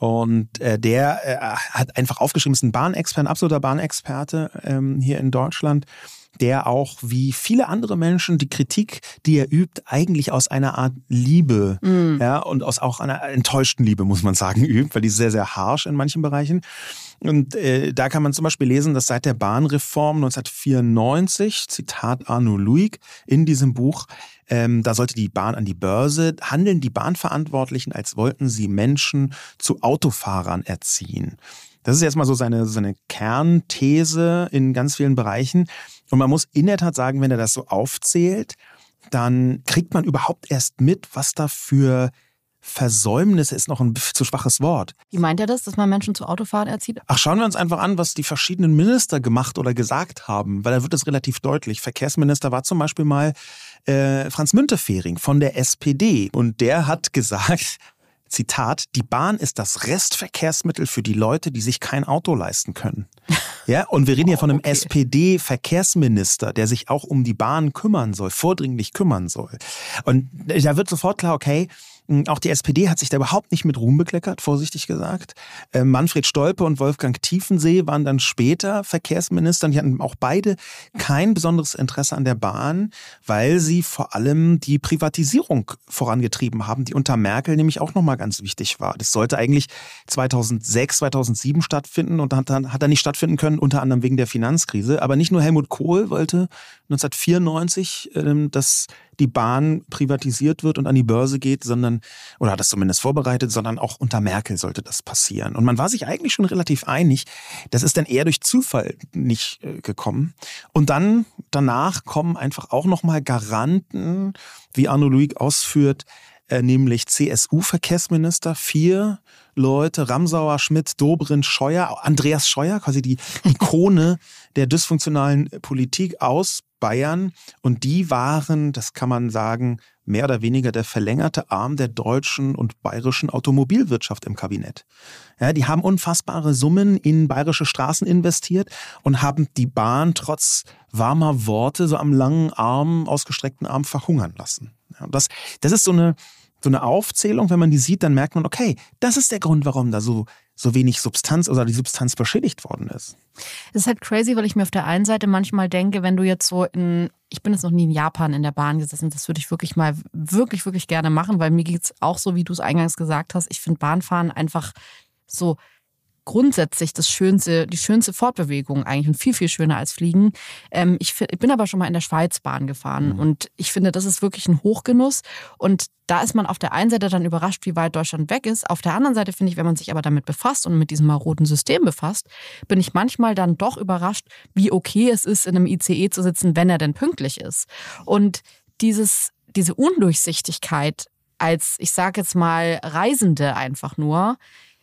Und äh, der äh, hat einfach aufgeschrieben, ist ein Bahnexperte, ein absoluter Bahnexperte ähm, hier in Deutschland, der auch wie viele andere Menschen die Kritik, die er übt, eigentlich aus einer Art Liebe, mm. ja, und aus auch einer enttäuschten Liebe, muss man sagen, übt, weil die ist sehr, sehr harsch in manchen Bereichen. Und äh, da kann man zum Beispiel lesen, dass seit der Bahnreform neunzehnhundertvierundneunzig, Zitat Arno Luig in diesem Buch, ähm, da sollte die Bahn an die Börse, handeln die Bahnverantwortlichen, als wollten sie Menschen zu Autofahrern erziehen. Das ist erstmal so seine, seine Kernthese in ganz vielen Bereichen. Und man muss in der Tat sagen, wenn er das so aufzählt, dann kriegt man überhaupt erst mit, was da für Versäumnisse ist, noch ein zu schwaches Wort. Wie meint er das, dass man Menschen zu Autofahren erzieht? Ach, schauen wir uns einfach an, was die verschiedenen Minister gemacht oder gesagt haben, weil da wird es relativ deutlich. Verkehrsminister war zum Beispiel mal äh, Franz Müntefering von der S P D und der hat gesagt, Zitat, die Bahn ist das Restverkehrsmittel für die Leute, die sich kein Auto leisten können. Ja, und wir reden hier von einem okay. S P D-Verkehrsminister, der sich auch um die Bahn kümmern soll, vordringlich kümmern soll. Und da wird sofort klar, okay, auch die S P D hat sich da überhaupt nicht mit Ruhm bekleckert, vorsichtig gesagt. Manfred Stolpe und Wolfgang Tiefensee waren dann später Verkehrsminister und die hatten auch beide kein besonderes Interesse an der Bahn, weil sie vor allem die Privatisierung vorangetrieben haben, die unter Merkel nämlich auch nochmal ganz wichtig war. Das sollte eigentlich zweitausendsechs, zweitausendsieben stattfinden und hat dann hat er nicht stattfinden können, unter anderem wegen der Finanzkrise. Aber nicht nur Helmut Kohl wollte neunzehnhundertvierundneunzig, dass die Bahn privatisiert wird und an die Börse geht, sondern, oder hat das zumindest vorbereitet, sondern auch unter Merkel sollte das passieren. Und man war sich eigentlich schon relativ einig, das ist dann eher durch Zufall nicht äh, gekommen. Und dann, danach kommen einfach auch nochmal Garanten, wie Arno Luig ausführt, äh, nämlich C S U-Verkehrsminister, vier Leute, Ramsauer, Schmidt, Dobrindt, Scheuer, Andreas Scheuer, quasi die Ikone der dysfunktionalen Politik aus Bayern. Und die waren, das kann man sagen, mehr oder weniger der verlängerte Arm der deutschen und bayerischen Automobilwirtschaft im Kabinett. Ja, die haben unfassbare Summen in bayerische Straßen investiert und haben die Bahn trotz warmer Worte so am langen Arm, ausgestreckten Arm verhungern lassen. Ja, das, das ist so eine So eine Aufzählung, wenn man die sieht, dann merkt man, okay, das ist der Grund, warum da so, so wenig Substanz oder die Substanz beschädigt worden ist. Das ist halt crazy, weil ich mir auf der einen Seite manchmal denke, wenn du jetzt so in, ich bin jetzt noch nie in Japan in der Bahn gesessen, das würde ich wirklich mal wirklich, wirklich gerne machen, weil mir geht's auch so, wie du es eingangs gesagt hast. Ich finde Bahnfahren einfach so grundsätzlich das schönste, die schönste Fortbewegung eigentlich und viel, viel schöner als Fliegen. Ähm, ich, ich bin aber schon mal in der Schweiz Bahn gefahren mhm. und ich finde, das ist wirklich ein Hochgenuss und da ist man auf der einen Seite dann überrascht, wie weit Deutschland weg ist. Auf der anderen Seite finde ich, wenn man sich aber damit befasst und mit diesem maroden System befasst, bin ich manchmal dann doch überrascht, wie okay es ist, in einem I C E zu sitzen, wenn er denn pünktlich ist. Und dieses, diese Undurchsichtigkeit als, ich sage jetzt mal, Reisende einfach nur,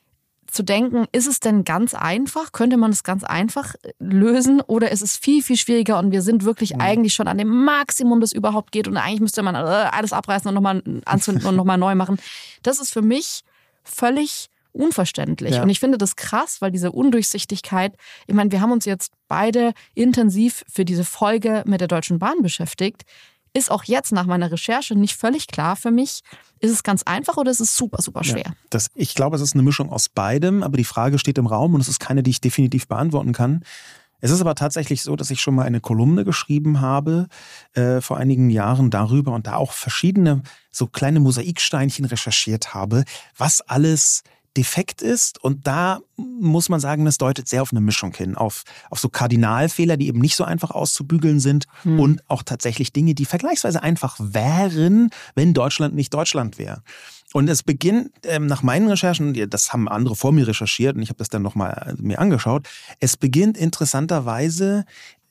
zu denken, ist es denn ganz einfach? Könnte man es ganz einfach lösen oder ist es viel, viel schwieriger und wir sind wirklich mhm. eigentlich schon an dem Maximum, das überhaupt geht und eigentlich müsste man alles abreißen und nochmal anzünden und nochmal neu machen. Das ist für mich völlig unverständlich. Ja. Und ich finde das krass, weil diese Undurchsichtigkeit, ich meine, wir haben uns jetzt beide intensiv für diese Folge mit der Deutschen Bahn beschäftigt. Ist auch jetzt nach meiner Recherche nicht völlig klar für mich, ist es ganz einfach oder ist es super, super schwer? Ja, das, ich glaube, es ist eine Mischung aus beidem, aber die Frage steht im Raum und es ist keine, die ich definitiv beantworten kann. Es ist aber tatsächlich so, dass ich schon mal eine Kolumne geschrieben habe äh, vor einigen Jahren darüber und da auch verschiedene so kleine Mosaiksteinchen recherchiert habe, was alles defekt ist und da muss man sagen, das deutet sehr auf eine Mischung hin, auf, auf so Kardinalfehler, die eben nicht so einfach auszubügeln sind hm. und auch tatsächlich Dinge, die vergleichsweise einfach wären, wenn Deutschland nicht Deutschland wäre. Und es beginnt ähm, nach meinen Recherchen, das haben andere vor mir recherchiert und ich habe das dann nochmal mir angeschaut, es beginnt interessanterweise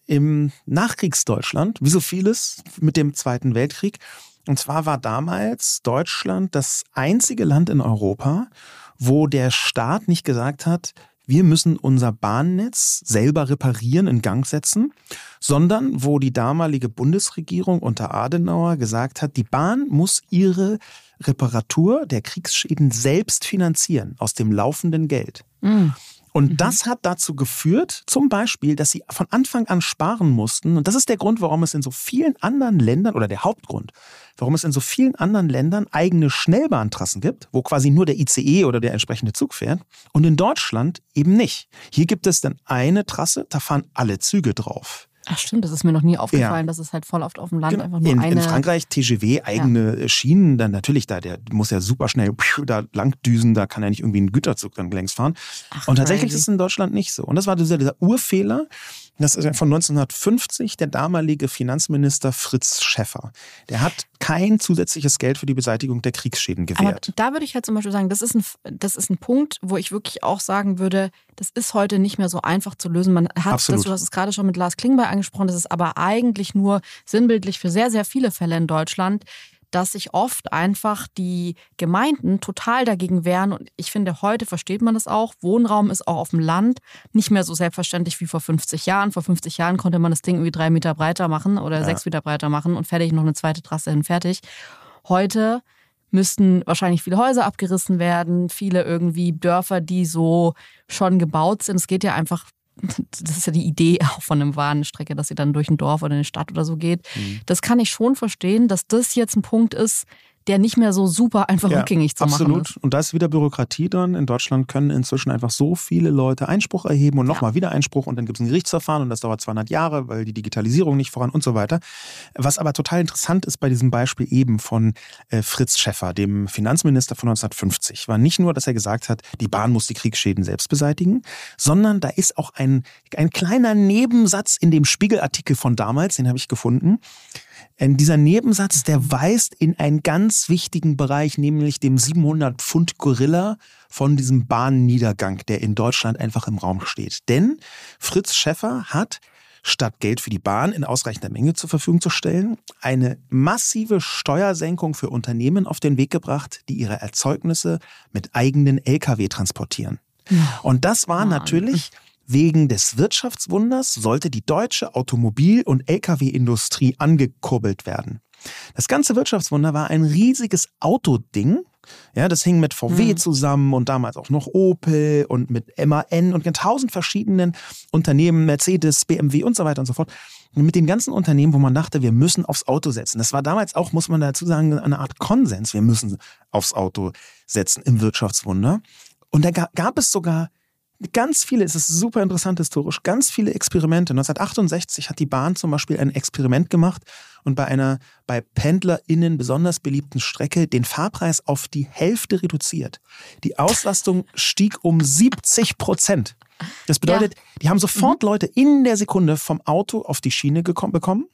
im Nachkriegsdeutschland, wie so vieles mit dem Zweiten Weltkrieg. Und zwar war damals Deutschland das einzige Land in Europa, wo der Staat nicht gesagt hat, wir müssen unser Bahnnetz selber reparieren, in Gang setzen, sondern wo die damalige Bundesregierung unter Adenauer gesagt hat, die Bahn muss ihre Reparatur der Kriegsschäden selbst finanzieren, aus dem laufenden Geld. Mhm. Und mhm. das hat dazu geführt, zum Beispiel, dass sie von Anfang an sparen mussten. Und das ist der Grund, warum es in so vielen anderen Ländern, oder der Hauptgrund, warum es in so vielen anderen Ländern eigene Schnellbahntrassen gibt, wo quasi nur der I C E oder der entsprechende Zug fährt. Und in Deutschland eben nicht. Hier gibt es dann eine Trasse, da fahren alle Züge drauf. Ach stimmt, das ist mir noch nie aufgefallen, ja. dass es halt voll oft auf dem Land genau. einfach nur in, eine... In Frankreich T G V, eigene ja. Schienen, dann natürlich, da der muss ja super schnell da lang düsen, da kann ja nicht irgendwie ein Güterzug dann längs fahren. Ach, und tatsächlich crazy. Ist es in Deutschland nicht so. Und das war dieser, dieser Urfehler, das ist von neunzehnhundertfünfzig, der damalige Finanzminister Fritz Schäffer. Der hat kein zusätzliches Geld für die Beseitigung der Kriegsschäden gewährt. Aber da würde ich halt zum Beispiel sagen, das ist ein, das ist ein Punkt, wo ich wirklich auch sagen würde, das ist heute nicht mehr so einfach zu lösen. Man hat Absolut. das, du hast es gerade schon mit Lars Klingbeil angesprochen, das ist aber eigentlich nur sinnbildlich für sehr, sehr viele Fälle in Deutschland, dass sich oft einfach die Gemeinden total dagegen wehren. Und ich finde, heute versteht man das auch. Wohnraum ist auch auf dem Land nicht mehr so selbstverständlich wie vor fünfzig Jahren. Vor fünfzig Jahren konnte man das Ding irgendwie drei Meter breiter machen oder ja. sechs Meter breiter machen und fertig, noch eine zweite Trasse hin, fertig. Heute müssten wahrscheinlich viele Häuser abgerissen werden, viele irgendwie Dörfer, die so schon gebaut sind. Es geht ja einfach, das ist ja die Idee auch von einer Bahnstrecke, dass sie dann durch ein Dorf oder eine Stadt oder so geht. Mhm. Das kann ich schon verstehen, dass das jetzt ein Punkt ist, der nicht mehr so super einfach ja, rückgängig zu absolut. machen ist. Absolut. Und da ist wieder Bürokratie dran. In Deutschland können inzwischen einfach so viele Leute Einspruch erheben und nochmal ja. wieder Einspruch und dann gibt es ein Gerichtsverfahren und das dauert zweihundert Jahre, weil die Digitalisierung nicht voran und so weiter. Was aber total interessant ist bei diesem Beispiel eben von äh, Fritz Schäffer, dem Finanzminister von neunzehnhundertfünfzig, war nicht nur, dass er gesagt hat, die Bahn muss die Kriegsschäden selbst beseitigen, sondern da ist auch ein, ein kleiner Nebensatz in dem Spiegelartikel von damals, den habe ich gefunden. Dieser Nebensatz, der weist in einen ganz wichtigen Bereich, nämlich dem siebenhundert Pfund Gorilla von diesem Bahnniedergang, der in Deutschland einfach im Raum steht. Denn Fritz Schäffer hat, statt Geld für die Bahn in ausreichender Menge zur Verfügung zu stellen, eine massive Steuersenkung für Unternehmen auf den Weg gebracht, die ihre Erzeugnisse mit eigenen L K W transportieren. Und das war natürlich... Wegen des Wirtschaftswunders sollte die deutsche Automobil- und L K W-Industrie angekurbelt werden. Das ganze Wirtschaftswunder war ein riesiges Autoding. Ja, das hing mit V W mhm. zusammen und damals auch noch Opel und mit M A N und tausend verschiedenen Unternehmen, Mercedes, B M W und so weiter und so fort. Und mit den ganzen Unternehmen, wo man dachte, wir müssen aufs Auto setzen. Das war damals auch, muss man dazu sagen, eine Art Konsens. Wir müssen aufs Auto setzen im Wirtschaftswunder. Und da gab es sogar ganz viele, es ist super interessant historisch, ganz viele Experimente. neunzehnhundertachtundsechzig hat die Bahn zum Beispiel ein Experiment gemacht und bei einer bei PendlerInnen besonders beliebten Strecke den Fahrpreis auf die Hälfte reduziert. Die Auslastung stieg um siebzig Prozent. Das bedeutet, ja. die haben sofort mhm. Leute in der Sekunde vom Auto auf die Schiene gekommen, bekommen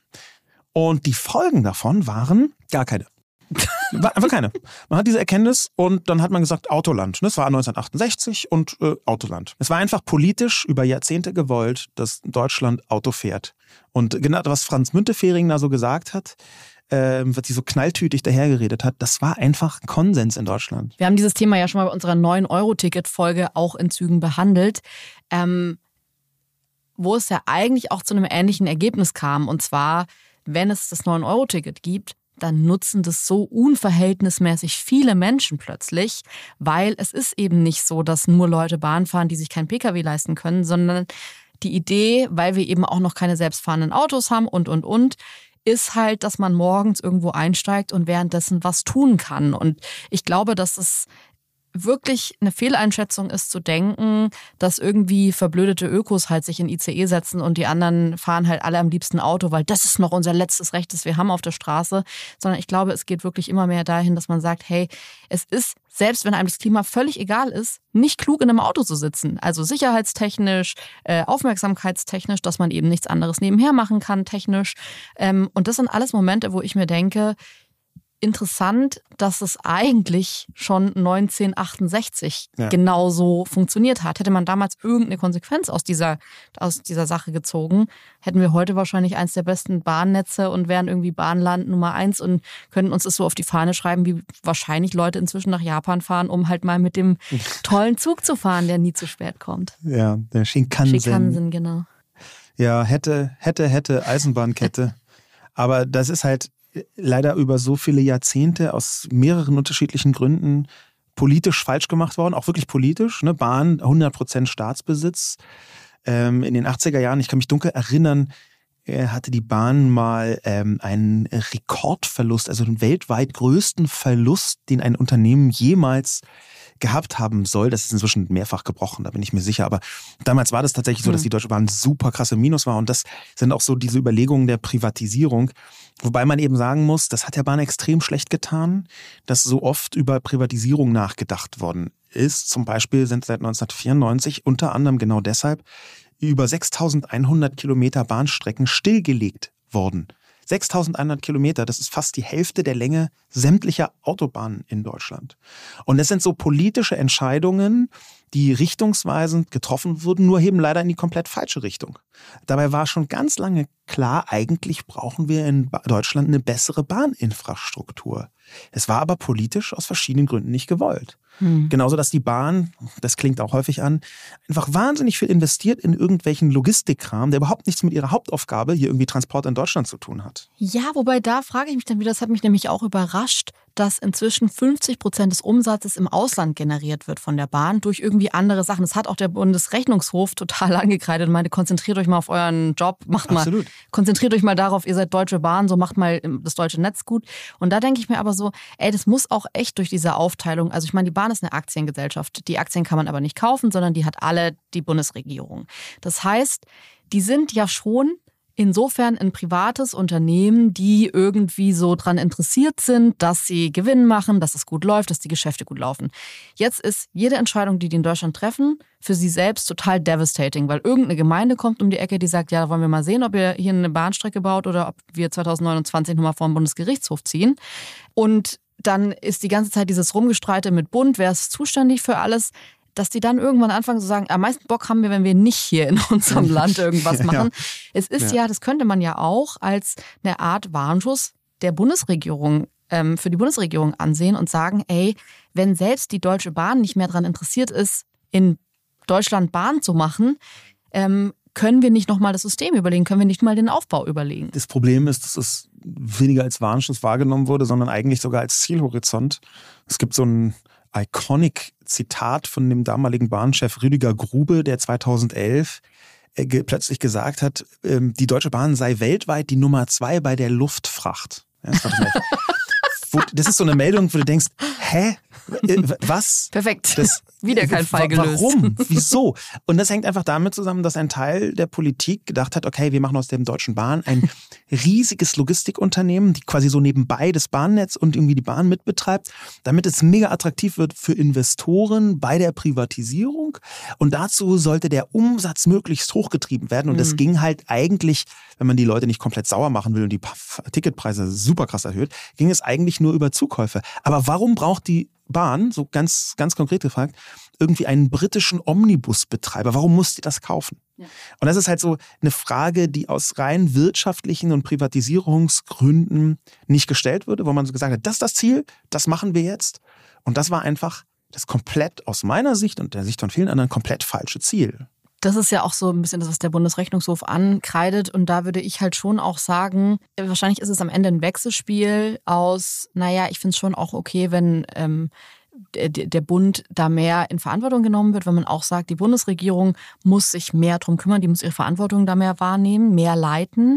und die Folgen davon waren gar keine. War einfach keine. Man hat diese Erkenntnis und dann hat man gesagt Autoland. Das war neunzehnhundertachtundsechzig und äh, Autoland. Es war einfach politisch über Jahrzehnte gewollt, dass Deutschland Auto fährt. Und genau was Franz Müntefering da so gesagt hat, äh, was sie so knalltütig dahergeredet hat, das war einfach Konsens in Deutschland. Wir haben dieses Thema ja schon mal bei unserer neun Euro Ticket Folge auch in Zügen behandelt, ähm, wo es ja eigentlich auch zu einem ähnlichen Ergebnis kam. Und zwar, wenn es das neun Euro Ticket gibt, dann nutzen das so unverhältnismäßig viele Menschen plötzlich, weil es ist eben nicht so, dass nur Leute Bahn fahren, die sich kein Pkw leisten können, sondern die Idee, weil wir eben auch noch keine selbstfahrenden Autos haben und, und, und, ist halt, dass man morgens irgendwo einsteigt und währenddessen was tun kann. Und ich glaube, dass es wirklich eine Fehleinschätzung ist zu denken, dass irgendwie verblödete Ökos halt sich in I C E setzen und die anderen fahren halt alle am liebsten Auto, weil das ist noch unser letztes Recht, das wir haben auf der Straße. Sondern ich glaube, es geht wirklich immer mehr dahin, dass man sagt, hey, es ist, selbst wenn einem das Klima völlig egal ist, nicht klug in einem Auto zu sitzen. Also sicherheitstechnisch, äh, aufmerksamkeitstechnisch, dass man eben nichts anderes nebenher machen kann, technisch. Ähm, und das sind alles Momente, wo ich mir denke, interessant, dass es eigentlich schon neunzehnhundertachtundsechzig ja. genauso funktioniert hat. Hätte man damals irgendeine Konsequenz aus dieser, aus dieser Sache gezogen, hätten wir heute wahrscheinlich eins der besten Bahnnetze und wären irgendwie Bahnland Nummer eins und können uns das so auf die Fahne schreiben, wie wahrscheinlich Leute inzwischen nach Japan fahren, um halt mal mit dem tollen Zug zu fahren, der nie zu spät kommt. Ja, der Shinkansen. Shinkansen, genau. Ja, hätte, hätte, hätte, Eisenbahnkette. Aber das ist halt leider über so viele Jahrzehnte aus mehreren unterschiedlichen Gründen politisch falsch gemacht worden, auch wirklich politisch. Ne? Bahn, hundert Prozent Staatsbesitz. Ähm, in den achtziger Jahren, ich kann mich dunkel erinnern, äh, hatte die Bahn mal ähm, einen Rekordverlust, also den weltweit größten Verlust, den ein Unternehmen jemals gehabt haben soll. Das ist inzwischen mehrfach gebrochen, da bin ich mir sicher. Aber damals war das tatsächlich so, dass die Deutsche Bahn super krass im Minus war. Und das sind auch so diese Überlegungen der Privatisierung. Wobei man eben sagen muss, das hat der Bahn extrem schlecht getan, dass so oft über Privatisierung nachgedacht worden ist. Zum Beispiel sind seit neunzehnhundertvierundneunzig unter anderem genau deshalb über sechstausendeinhundert Kilometer Bahnstrecken stillgelegt worden. sechstausendeinhundert Kilometer, das ist fast die Hälfte der Länge sämtlicher Autobahnen in Deutschland. Und das sind so politische Entscheidungen, die richtungsweisend getroffen wurden, nur eben leider in die komplett falsche Richtung. Dabei war schon ganz lange klar, eigentlich brauchen wir in Deutschland eine bessere Bahninfrastruktur. Es war aber politisch aus verschiedenen Gründen nicht gewollt. Hm. Genauso, dass die Bahn, das klingt auch häufig an, einfach wahnsinnig viel investiert in irgendwelchen Logistikkram, der überhaupt nichts mit ihrer Hauptaufgabe, hier irgendwie Transport in Deutschland zu tun hat. Ja, wobei da frage ich mich dann wieder, das hat mich nämlich auch überrascht, dass inzwischen fünfzig Prozent des Umsatzes im Ausland generiert wird von der Bahn durch irgendwie andere Sachen. Das hat auch der Bundesrechnungshof total angekreidet und meinte, konzentriert euch mal auf euren Job, macht mal, Absolut. konzentriert euch mal darauf, ihr seid Deutsche Bahn, so macht mal das deutsche Netz gut. Und da denke ich mir aber so, ey, das muss auch echt durch diese Aufteilung, also ich meine, die Bahn ist eine Aktiengesellschaft. Die Aktien kann man aber nicht kaufen, sondern die hat alle die Bundesregierung. Das heißt, die sind ja schon insofern ein privates Unternehmen, die irgendwie so dran interessiert sind, dass sie Gewinn machen, dass es gut läuft, dass die Geschäfte gut laufen. Jetzt ist jede Entscheidung, die die in Deutschland treffen, für sie selbst total devastating, weil irgendeine Gemeinde kommt um die Ecke, die sagt, ja, wollen wir mal sehen, ob ihr hier eine Bahnstrecke baut oder ob wir zweitausendneunundzwanzig nochmal vor den Bundesgerichtshof ziehen. Und dann ist die ganze Zeit dieses Rumgestreite mit Bund, wer ist zuständig für alles, dass die dann irgendwann anfangen zu sagen, am meisten Bock haben wir, wenn wir nicht hier in unserem Land irgendwas machen. Ja. Es ist ja. ja, das könnte man ja auch als eine Art Warnschuss der Bundesregierung, ähm, für die Bundesregierung ansehen und sagen, ey, wenn selbst die Deutsche Bahn nicht mehr daran interessiert ist, in Deutschland Bahn zu machen, ähm, können wir nicht nochmal das System überlegen, können wir nicht mal den Aufbau überlegen. Das Problem ist, dass es weniger als Warnschuss wahrgenommen wurde, sondern eigentlich sogar als Zielhorizont. Es gibt so ein Iconic-Zitat von dem damaligen Bahnchef Rüdiger Grube, der zweitausendelf äh, ge- plötzlich gesagt hat, äh, die Deutsche Bahn sei weltweit die Nummer zwei bei der Luftfracht. Ja, das, wo, das ist so eine Meldung, wo du denkst, hä? Was? Perfekt. Das, Wieder kein Fall gelöst. Warum? Wieso? Und das hängt einfach damit zusammen, dass ein Teil der Politik gedacht hat, okay, wir machen aus der Deutschen Bahn ein riesiges Logistikunternehmen, die quasi so nebenbei das Bahnnetz und irgendwie die Bahn mitbetreibt, damit es mega attraktiv wird für Investoren bei der Privatisierung. Und dazu sollte der Umsatz möglichst hochgetrieben werden. Und mhm. das ging halt eigentlich, wenn man die Leute nicht komplett sauer machen will und die Ticketpreise super krass erhöht, ging es eigentlich nur über Zukäufe. Aber warum braucht die Bahn, so ganz, ganz konkret gefragt, irgendwie einen britischen Omnibusbetreiber? Warum muss die das kaufen? Ja. Und das ist halt so eine Frage, die aus rein wirtschaftlichen und Privatisierungsgründen nicht gestellt wurde, wo man so gesagt hat, das ist das Ziel, das machen wir jetzt. Und das war einfach das komplett aus meiner Sicht und der Sicht von vielen anderen komplett falsche Ziel. Das ist ja auch so ein bisschen das, was der Bundesrechnungshof ankreidet. Und da würde ich halt schon auch sagen, wahrscheinlich ist es am Ende ein Wechselspiel aus, naja, ich finde es schon auch okay, wenn ähm, der, der Bund da mehr in Verantwortung genommen wird, wenn man auch sagt, die Bundesregierung muss sich mehr drum kümmern, die muss ihre Verantwortung da mehr wahrnehmen, mehr leiten.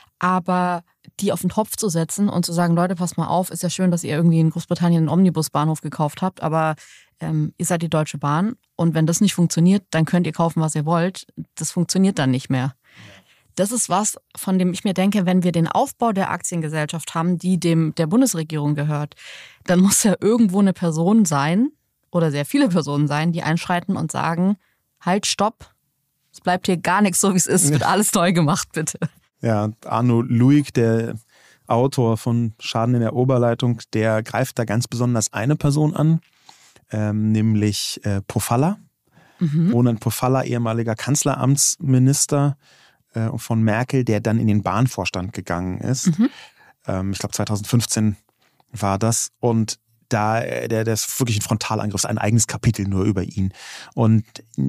Aber die auf den Topf zu setzen und zu sagen, Leute, passt mal auf, ist ja schön, dass ihr irgendwie in Großbritannien einen Omnibusbahnhof gekauft habt, aber ähm, ihr seid die Deutsche Bahn und wenn das nicht funktioniert, dann könnt ihr kaufen, was ihr wollt. Das funktioniert dann nicht mehr. Das ist was, von dem ich mir denke, wenn wir den Aufbau der Aktiengesellschaft haben, die dem der Bundesregierung gehört, dann muss ja irgendwo eine Person sein oder sehr viele Personen sein, die einschreiten und sagen, halt, stopp, es bleibt hier gar nichts so, wie es ist, es wird alles neu gemacht, bitte. Ja, Arno Luig, der Autor von Schaden in der Oberleitung, der greift da ganz besonders eine Person an, ähm, nämlich äh, Pofalla. Mhm. Roland Pofalla, ehemaliger Kanzleramtsminister äh, von Merkel, der dann in den Bahnvorstand gegangen ist. Mhm. Ähm, ich glaube zweitausendfünfzehn war das. Und da, der, der ist wirklich ein Frontalangriff, ein eigenes Kapitel nur über ihn. Und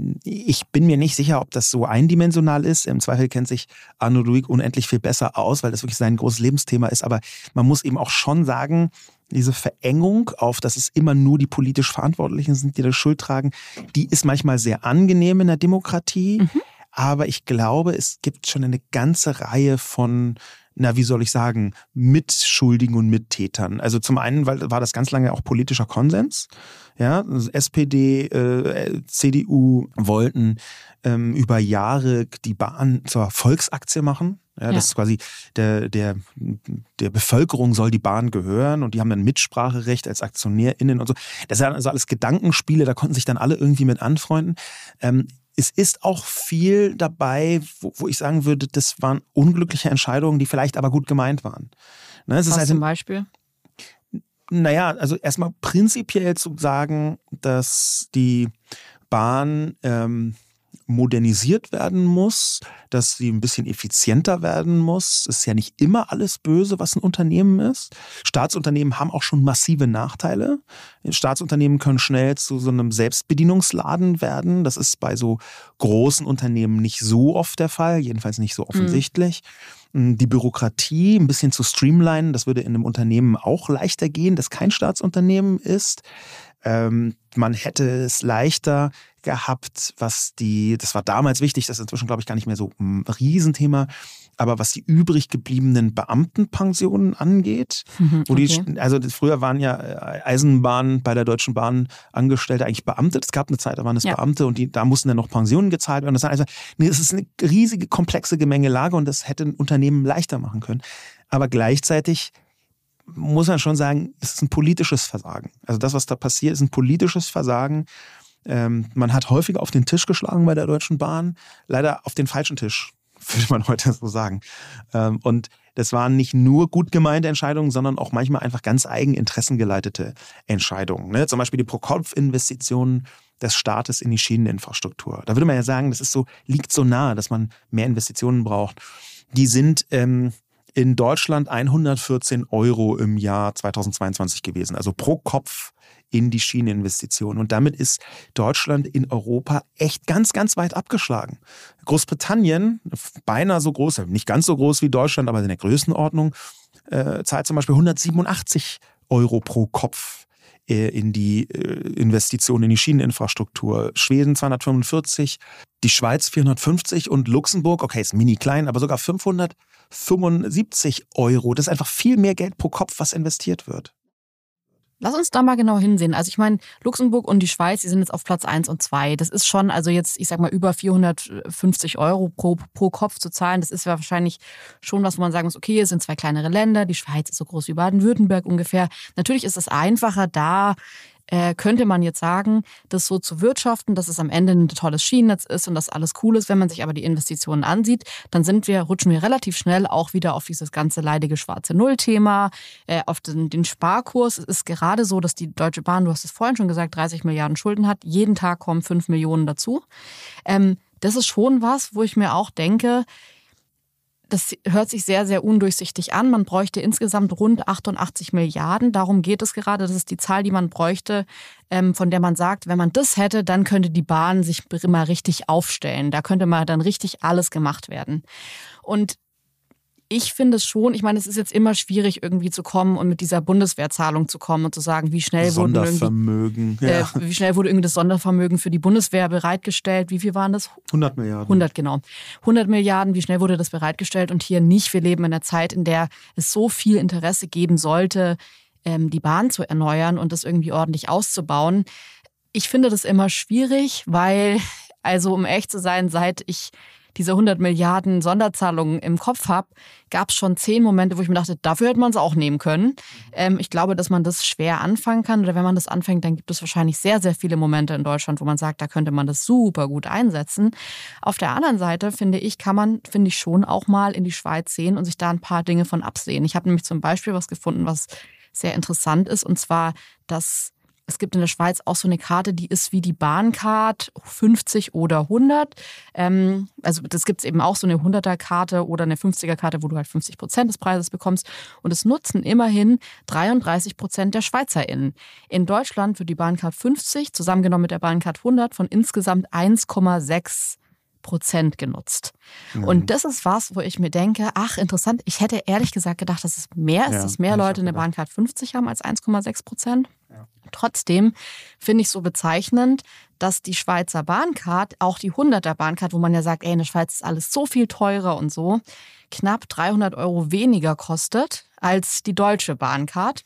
ich bin mir nicht sicher, ob das so eindimensional ist. Im Zweifel kennt sich Arno Luig unendlich viel besser aus, weil das wirklich sein großes Lebensthema ist. Aber man muss eben auch schon sagen, diese Verengung auf, dass es immer nur die politisch Verantwortlichen sind, die das Schuld tragen, die ist manchmal sehr angenehm in der Demokratie. Mhm. Aber ich glaube, es gibt schon eine ganze Reihe von, na, wie soll ich sagen, Mitschuldigen und Mittätern. Also zum einen weil, war das ganz lange auch politischer Konsens. Ja, also S P D, äh, C D U wollten ähm, über Jahre die Bahn zur Volksaktie machen. Ja, das ja. ist quasi der, der, der Bevölkerung soll die Bahn gehören und die haben dann Mitspracherecht als AktionärInnen und so. Das sind also alles Gedankenspiele, da konnten sich dann alle irgendwie mit anfreunden. Ähm, Es ist auch viel dabei, wo, wo ich sagen würde, das waren unglückliche Entscheidungen, die vielleicht aber gut gemeint waren. Ne, es Was ist halt zum Beispiel? Naja, also erstmal prinzipiell zu sagen, dass die Bahn ähm, modernisiert werden muss, dass sie ein bisschen effizienter werden muss. Es ist ja nicht immer alles böse, was ein Unternehmen ist. Staatsunternehmen haben auch schon massive Nachteile. Staatsunternehmen können schnell zu so einem Selbstbedienungsladen werden. Das ist bei so großen Unternehmen nicht so oft der Fall, jedenfalls nicht so offensichtlich. Mhm. Die Bürokratie ein bisschen zu streamlinen, das würde in einem Unternehmen auch leichter gehen, das kein Staatsunternehmen ist. Ähm, man hätte es leichter gehabt, was die, das war damals wichtig, das ist inzwischen, glaube ich, gar nicht mehr so ein Riesenthema, aber was die übrig gebliebenen Beamtenpensionen angeht, mhm, wo okay. die, also früher waren ja Eisenbahnen bei der Deutschen Bahn Angestellte eigentlich beamtet. Es gab eine Zeit, da waren es ja. Beamte und die, da mussten dann noch Pensionen gezahlt werden. Das, also, nee, das ist eine riesige, komplexe Gemengelage und das hätte ein Unternehmen leichter machen können. Aber gleichzeitig muss man schon sagen, es ist ein politisches Versagen. Also das, was da passiert, ist ein politisches Versagen. Ähm, man hat häufiger auf den Tisch geschlagen bei der Deutschen Bahn, leider auf den falschen Tisch, würde man heute so sagen. Ähm, und das waren nicht nur gut gemeinte Entscheidungen, sondern auch manchmal einfach ganz eigeninteressengeleitete Entscheidungen. Ne? Zum Beispiel die Pro-Kopf-Investitionen des Staates in die Schieneninfrastruktur. Da würde man ja sagen, das ist so, liegt so nahe, dass man mehr Investitionen braucht. Die sind ähm, in Deutschland hundertvierzehn Euro im Jahr zweitausendzweiundzwanzig gewesen, also pro Kopf in die Schieneninvestitionen. Und damit ist Deutschland in Europa echt ganz, ganz weit abgeschlagen. Großbritannien, beinahe so groß, nicht ganz so groß wie Deutschland, aber in der Größenordnung, äh, zahlt zum Beispiel hundertsiebenundachtzig Euro pro Kopf äh, in die äh, Investitionen in die Schieneninfrastruktur. Schweden zweihundertfünfundvierzig, die Schweiz vierhundertfünfzig und Luxemburg, okay, ist mini klein, aber sogar fünfhundertfünfundsiebzig Euro. Das ist einfach viel mehr Geld pro Kopf, was investiert wird. Lass uns da mal genau hinsehen. Also ich meine, Luxemburg und die Schweiz, die sind jetzt auf Platz eins und zwei. Das ist schon, also jetzt, ich sag mal, über vierhundertfünfzig Euro pro, pro Kopf zu zahlen. Das ist ja wahrscheinlich schon was, wo man sagen muss, okay, es sind zwei kleinere Länder. Die Schweiz ist so groß wie Baden-Württemberg ungefähr. Natürlich ist es einfacher, da äh, könnte man jetzt sagen, das so zu wirtschaften, dass es am Ende ein tolles Schienennetz ist und dass alles cool ist. Wenn man sich aber die Investitionen ansieht, dann sind wir, rutschen wir relativ schnell auch wieder auf dieses ganze leidige schwarze Null-Thema, äh, auf den, den Sparkurs. Es ist gerade so, dass die Deutsche Bahn, du hast es vorhin schon gesagt, dreißig Milliarden Schulden hat. Jeden Tag kommen fünf Millionen dazu. Ähm, das ist schon was, wo ich mir auch denke, das hört sich sehr, sehr undurchsichtig an. Man bräuchte insgesamt rund achtundachtzig Milliarden. Darum geht es gerade. Das ist die Zahl, die man bräuchte, ähm, von der man sagt, wenn man das hätte, dann könnte die Bahn sich immer richtig aufstellen. Da könnte mal dann richtig alles gemacht werden. Und ich finde es schon, ich meine, es ist jetzt immer schwierig, irgendwie zu kommen und mit dieser Bundeswehrzahlung zu kommen und zu sagen, wie schnell wurde Sondervermögen, irgendwie, ja. äh, wie schnell wurde irgendwie das Sondervermögen für die Bundeswehr bereitgestellt. Wie viel waren das? hundert Milliarden. hundert, genau. hundert Milliarden, wie schnell wurde das bereitgestellt? Und hier nicht. Wir leben in einer Zeit, in der es so viel Interesse geben sollte, ähm, die Bahn zu erneuern und das irgendwie ordentlich auszubauen. Ich finde das immer schwierig, weil, also um echt zu sein, seit ich diese hundert Milliarden Sonderzahlungen im Kopf habe, gab es schon zehn Momente, wo ich mir dachte, dafür hätte man es auch nehmen können. Ähm, ich glaube, dass man das schwer anfangen kann. Oder wenn man das anfängt, dann gibt es wahrscheinlich sehr, sehr viele Momente in Deutschland, wo man sagt, da könnte man das super gut einsetzen. Auf der anderen Seite, finde ich, kann man, finde ich, schon auch mal in die Schweiz sehen und sich da ein paar Dinge von absehen. Ich habe nämlich zum Beispiel was gefunden, was sehr interessant ist, und zwar, dass es gibt in der Schweiz auch so eine Karte, die ist wie die Bahncard, fünfzig oder hundert. Ähm, also das gibt es eben auch, so eine hunderter-Karte oder eine fünfziger-Karte, wo du halt fünfzig Prozent des Preises bekommst. Und es nutzen immerhin dreiunddreißig Prozent der SchweizerInnen. In Deutschland wird die Bahncard fünfzig, zusammengenommen mit der Bahncard hundert, von insgesamt eins Komma sechs Prozent genutzt. Mhm. Und das ist was, wo ich mir denke, ach interessant, ich hätte ehrlich gesagt gedacht, dass es mehr ist, ja, dass mehr Leute eine Bahncard fünfzig haben als eins Komma sechs Prozent. Ja. Trotzdem finde ich so bezeichnend, dass die Schweizer Bahncard, auch die hunderter Bahncard, wo man ja sagt, ey, in der Schweiz ist alles so viel teurer und so, knapp dreihundert Euro weniger kostet als die deutsche Bahncard.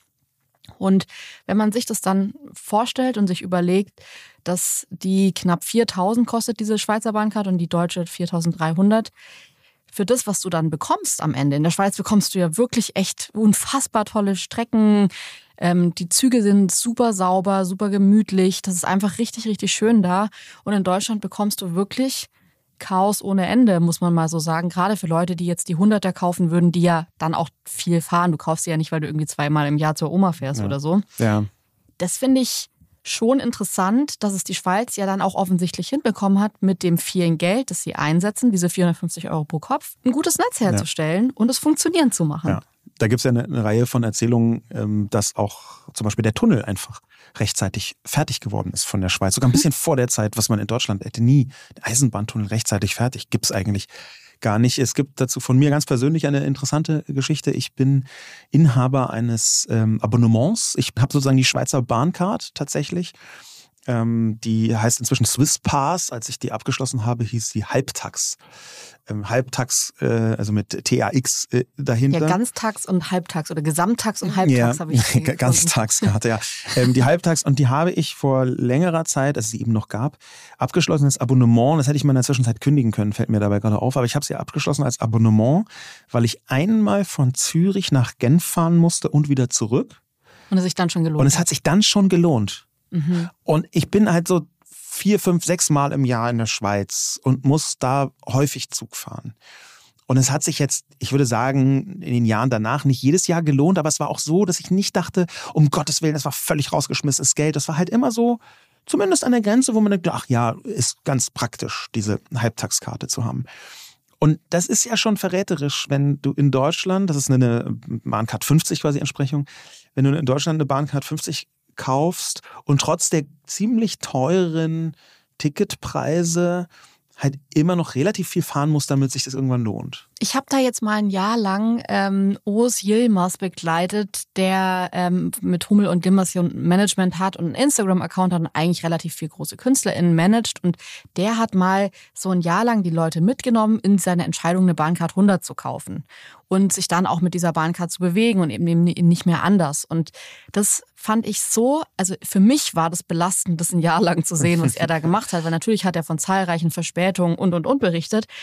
Und wenn man sich das dann vorstellt und sich überlegt, dass die knapp viertausend kostet, diese Schweizer Bahncard, und die deutsche viertausenddreihundert, für das, was du dann bekommst am Ende. In der Schweiz bekommst du ja wirklich echt unfassbar tolle Strecken. Ähm, die Züge sind super sauber, super gemütlich. Das ist einfach richtig, richtig schön da. Und in Deutschland bekommst du wirklich Chaos ohne Ende, muss man mal so sagen. Gerade für Leute, die jetzt die hunderter kaufen würden, die ja dann auch viel fahren. Du kaufst sie ja nicht, weil du irgendwie zweimal im Jahr zur Oma fährst, ja, oder so. Ja. Das finde ich schon interessant, dass es die Schweiz ja dann auch offensichtlich hinbekommen hat, mit dem vielen Geld, das sie einsetzen, diese vierhundertfünfzig Euro pro Kopf, ein gutes Netz herzustellen, ja, und es funktionieren zu machen. Ja. Da gibt es ja eine, eine Reihe von Erzählungen, dass auch zum Beispiel der Tunnel einfach rechtzeitig fertig geworden ist von der Schweiz. Sogar ein bisschen vor der Zeit, was man in Deutschland hätte nie. Der Eisenbahntunnel rechtzeitig fertig, gibt es eigentlich gar nicht. Es gibt dazu von mir ganz persönlich eine interessante Geschichte. Ich bin Inhaber eines ähm, Abonnements. Ich habe sozusagen die Schweizer Bahncard tatsächlich. Ähm, die heißt inzwischen Swiss Pass. Als ich die abgeschlossen habe, hieß sie Halbtax. Ähm, Halbtax, äh, also mit T A X äh, dahinter. Ja, Ganztags und Halbtags oder Gesamttags und Halbtags, ja, habe ich gefunden. Ganztagskarte, ja. ähm, die Halbtags, und die habe ich vor längerer Zeit, als es sie eben noch gab, abgeschlossen als Abonnement. Das hätte ich mal in der Zwischenzeit kündigen können, fällt mir dabei gerade auf. Aber ich habe sie abgeschlossen als Abonnement, weil ich einmal von Zürich nach Genf fahren musste und wieder zurück. Und es sich dann schon gelohnt Und es hat sich dann schon gelohnt. Mhm. Und ich bin halt so vier, fünf, sechs Mal im Jahr in der Schweiz und muss da häufig Zug fahren. Und es hat sich jetzt, ich würde sagen, in den Jahren danach nicht jedes Jahr gelohnt, aber es war auch so, dass ich nicht dachte, um Gottes Willen, das war völlig rausgeschmissenes Geld. Das war halt immer so, zumindest an der Grenze, wo man denkt, ach ja, ist ganz praktisch, diese Halbtagskarte zu haben. Und das ist ja schon verräterisch, wenn du in Deutschland, das ist eine Bahncard fünfzig quasi Entsprechung, wenn du in Deutschland eine Bahncard fünfzig kaufst und trotz der ziemlich teuren Ticketpreise halt immer noch relativ viel fahren musst, damit sich das irgendwann lohnt. Ich habe da jetzt mal ein Jahr lang ähm, Urs Yilmaz begleitet, der ähm, mit Hummel und Limbers hier ein Management hat und einen Instagram-Account hat und eigentlich relativ viel große KünstlerInnen managt. Und der hat mal so ein Jahr lang die Leute mitgenommen in seine Entscheidung, eine Bahncard hundert zu kaufen und sich dann auch mit dieser Bahncard zu bewegen und eben nicht mehr anders. Und das fand ich so, also für mich war das belastend, das ein Jahr lang zu sehen, was er da gemacht hat, weil natürlich hat er von zahlreichen Verspätungen und und und berichtet.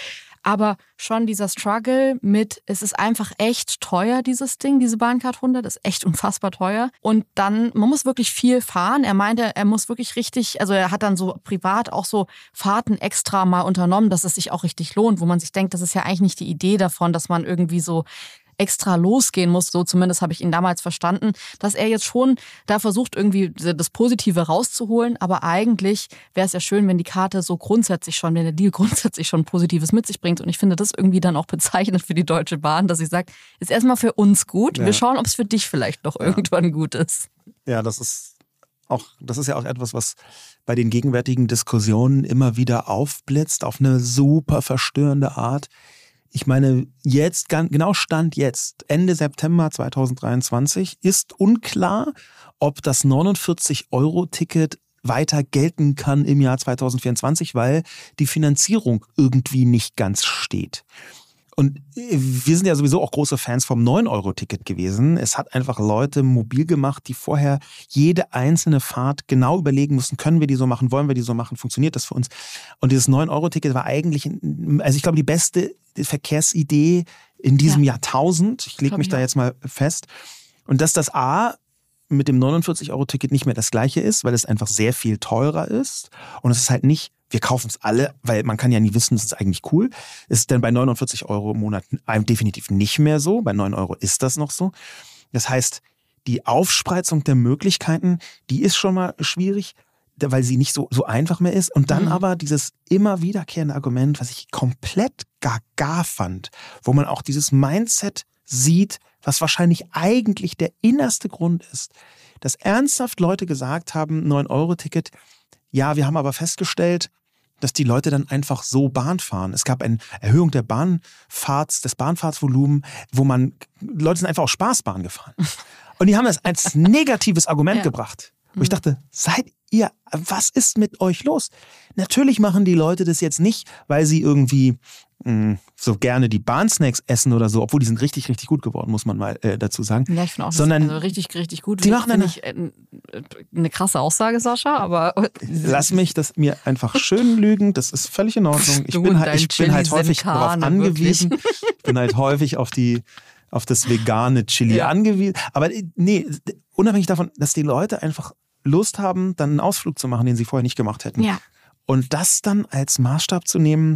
Aber schon dieser Struggle mit, es ist einfach echt teuer, dieses Ding, diese Bahncard hundert, ist echt unfassbar teuer. Und dann, man muss wirklich viel fahren. Er meinte, er muss wirklich richtig, also er hat dann so privat auch so Fahrten extra mal unternommen, dass es sich auch richtig lohnt, wo man sich denkt, das ist ja eigentlich nicht die Idee davon, dass man irgendwie so extra losgehen muss, so zumindest habe ich ihn damals verstanden, dass er jetzt schon da versucht, irgendwie das Positive rauszuholen, aber eigentlich wäre es ja schön, wenn die Karte so grundsätzlich schon, wenn der Deal grundsätzlich schon Positives mit sich bringt und ich finde das irgendwie dann auch bezeichnend für die Deutsche Bahn, dass sie sagt, ist erstmal für uns gut, ja. Wir schauen, ob es für dich vielleicht noch ja. irgendwann gut ist. Ja, das ist auch, das ist ja auch etwas, was bei den gegenwärtigen Diskussionen immer wieder aufblitzt, auf eine super verstörende Art. Ich meine, jetzt, genau Stand jetzt, Ende September zweitausenddreiundzwanzig, ist unklar, ob das neunundvierzig-Euro-Ticket weiter gelten kann im Jahr zweitausendvierundzwanzig, weil die Finanzierung irgendwie nicht ganz steht. Und wir sind ja sowieso auch große Fans vom neun-Euro-Ticket gewesen. Es hat einfach Leute mobil gemacht, die vorher jede einzelne Fahrt genau überlegen mussten, können wir die so machen, wollen wir die so machen, funktioniert das für uns? Und dieses neun-Euro-Ticket war eigentlich, also ich glaube, die beste Verkehrsidee in diesem ja. Jahrtausend. Ich lege mich da jetzt mal fest. Und dass das A mit dem neunundvierzig-Euro-Ticket nicht mehr das gleiche ist, weil es einfach sehr viel teurer ist. Und es ist halt nicht, wir kaufen es alle, weil man kann ja nie wissen, das ist eigentlich cool. Ist denn bei neunundvierzig Euro im Monat definitiv nicht mehr so. Bei neun Euro ist das noch so. Das heißt, die Aufspreizung der Möglichkeiten, die ist schon mal schwierig, weil sie nicht so, so einfach mehr ist. Und dann mhm. aber dieses immer wiederkehrende Argument, was ich komplett gaga fand, wo man auch dieses Mindset sieht, was wahrscheinlich eigentlich der innerste Grund ist, dass ernsthaft Leute gesagt haben, neun-Euro-Ticket, ja, wir haben aber festgestellt, dass die Leute dann einfach so Bahn fahren. Es gab eine Erhöhung der Bahnfahrts, des Bahnfahrtsvolumens, wo man, Leute sind einfach auch Spaßbahn gefahren. Und die haben das als negatives Argument ja. gebracht. Wo ich dachte, seid ihr, was ist mit euch los? Natürlich machen die Leute das jetzt nicht, weil sie irgendwie mh, so gerne die Bahnsnacks essen oder so, obwohl die sind richtig, richtig gut geworden, muss man mal äh, dazu sagen. Ja, ich finde auch, Sondern, also richtig, richtig gut. Die machen eine, ich, äh, eine krasse Aussage, Sascha, aber... Lass mich das mir einfach schön lügen, das ist völlig in Ordnung. Ich bin halt, ich bin halt häufig darauf angewiesen. Wirklich. Ich bin halt häufig auf die auf das vegane Chili ja. angewiesen. Aber nee, unabhängig davon, dass die Leute einfach Lust haben, dann einen Ausflug zu machen, den sie vorher nicht gemacht hätten. Ja. Und das dann als Maßstab zu nehmen,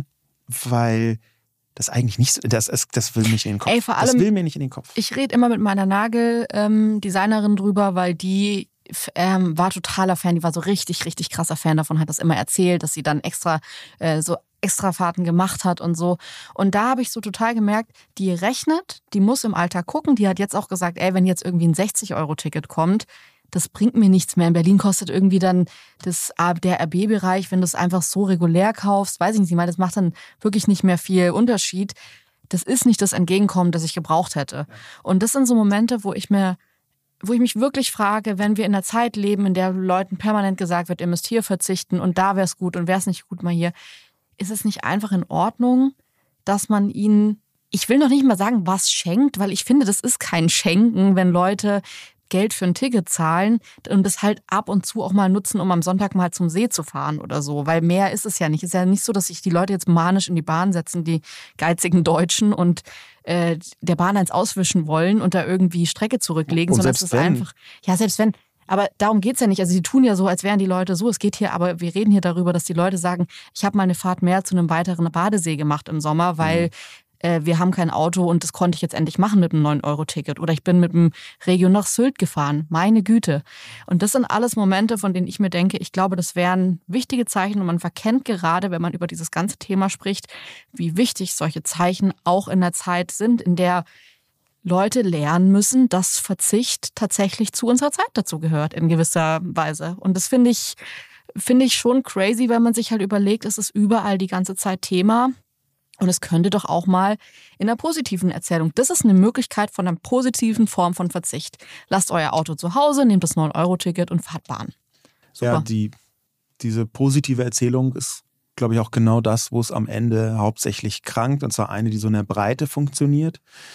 weil das eigentlich nicht so, das, das will mich in den Kopf. Ey, vor allem, das will mir nicht in den Kopf. Ich rede immer mit meiner Nagel-Designerin ähm, drüber, weil die ähm, war totaler Fan, die war so richtig, richtig krasser Fan davon, hat das immer erzählt, dass sie dann extra äh, so Extrafahrten gemacht hat und so. Und da habe ich so total gemerkt, die rechnet, die muss im Alltag gucken, die hat jetzt auch gesagt, ey, wenn jetzt irgendwie ein sechzig-Euro-Ticket kommt, das bringt mir nichts mehr. In Berlin kostet irgendwie dann das, der R B-Bereich, wenn du es einfach so regulär kaufst, weiß ich nicht, ich meine, das macht dann wirklich nicht mehr viel Unterschied. Das ist nicht das Entgegenkommen, das ich gebraucht hätte. Und das sind so Momente, wo ich mir, wo ich mich wirklich frage, wenn wir in einer Zeit leben, in der Leuten permanent gesagt wird, ihr müsst hier verzichten und da wäre es gut und wäre es nicht gut mal hier, ist es nicht einfach in Ordnung, dass man ihnen, ich will noch nicht mal sagen, was schenkt, weil ich finde, das ist kein Schenken, wenn Leute Geld für ein Ticket zahlen und das halt ab und zu auch mal nutzen, um am Sonntag mal zum See zu fahren oder so. Weil mehr ist es ja nicht. Es ist ja nicht so, dass sich die Leute jetzt manisch in die Bahn setzen, die geizigen Deutschen, und äh, der Bahn eins auswischen wollen und da irgendwie Strecke zurücklegen, und sondern es ist wenn. einfach, ja, selbst wenn. Aber darum geht's ja nicht. Also sie tun ja so, als wären die Leute so. Es geht hier, aber wir reden hier darüber, dass die Leute sagen, ich habe mal eine Fahrt mehr zu einem weiteren Badesee gemacht im Sommer, weil mhm. äh, wir haben kein Auto und das konnte ich jetzt endlich machen mit einem neun-Euro-Ticket. Oder ich bin mit dem Regio nach Sylt gefahren. Meine Güte. Und das sind alles Momente, von denen ich mir denke, ich glaube, das wären wichtige Zeichen. Und man verkennt gerade, wenn man über dieses ganze Thema spricht, wie wichtig solche Zeichen auch in der Zeit sind, in der Leute lernen müssen, dass Verzicht tatsächlich zu unserer Zeit dazu gehört, in gewisser Weise. Und das finde ich, finde ich schon crazy, wenn man sich halt überlegt, es ist überall die ganze Zeit Thema. Und es könnte doch auch mal in einer positiven Erzählung, das ist eine Möglichkeit von einer positiven Form von Verzicht. Lasst euer Auto zu Hause, nehmt das neun-Euro-Ticket und fahrt Bahn. Super. Ja, die, diese positive Erzählung ist, glaube ich, auch genau das, wo es am Ende hauptsächlich krankt. Und zwar eine, die so in der Breite funktioniert.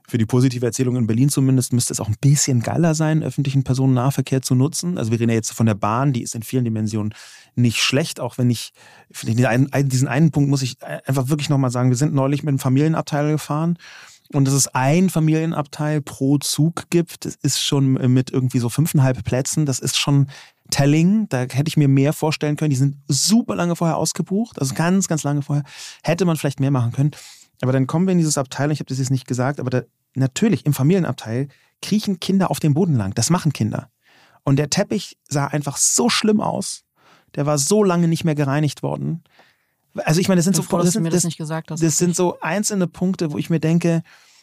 Für die positive Erzählung in Berlin zumindest müsste es auch ein bisschen geiler sein, öffentlichen Personennahverkehr zu nutzen. Also wir reden ja jetzt von der Bahn, die ist in vielen Dimensionen nicht schlecht, auch wenn ich, diesen einen, diesen einen Punkt muss ich einfach wirklich nochmal sagen, wir sind neulich mit einem Familienabteil gefahren und dass es ein Familienabteil pro Zug gibt, das ist schon mit irgendwie so fünfeinhalb Plätzen, das ist schon telling, da hätte ich mir mehr vorstellen können, die sind super lange vorher ausgebucht, also ganz, ganz lange vorher, hätte man vielleicht mehr machen können. Aber dann kommen wir in dieses Abteil, ich habe das jetzt nicht gesagt, aber da, natürlich im Familienabteil kriechen Kinder auf dem Boden lang. Das machen Kinder. Und der Teppich sah einfach so schlimm aus. Der war so lange nicht mehr gereinigt worden. Also ich meine, das sind so, froh, das, dass sind, du mir das das, nicht gesagt hast. das sind so einzelne Punkte, wo ich mir denke,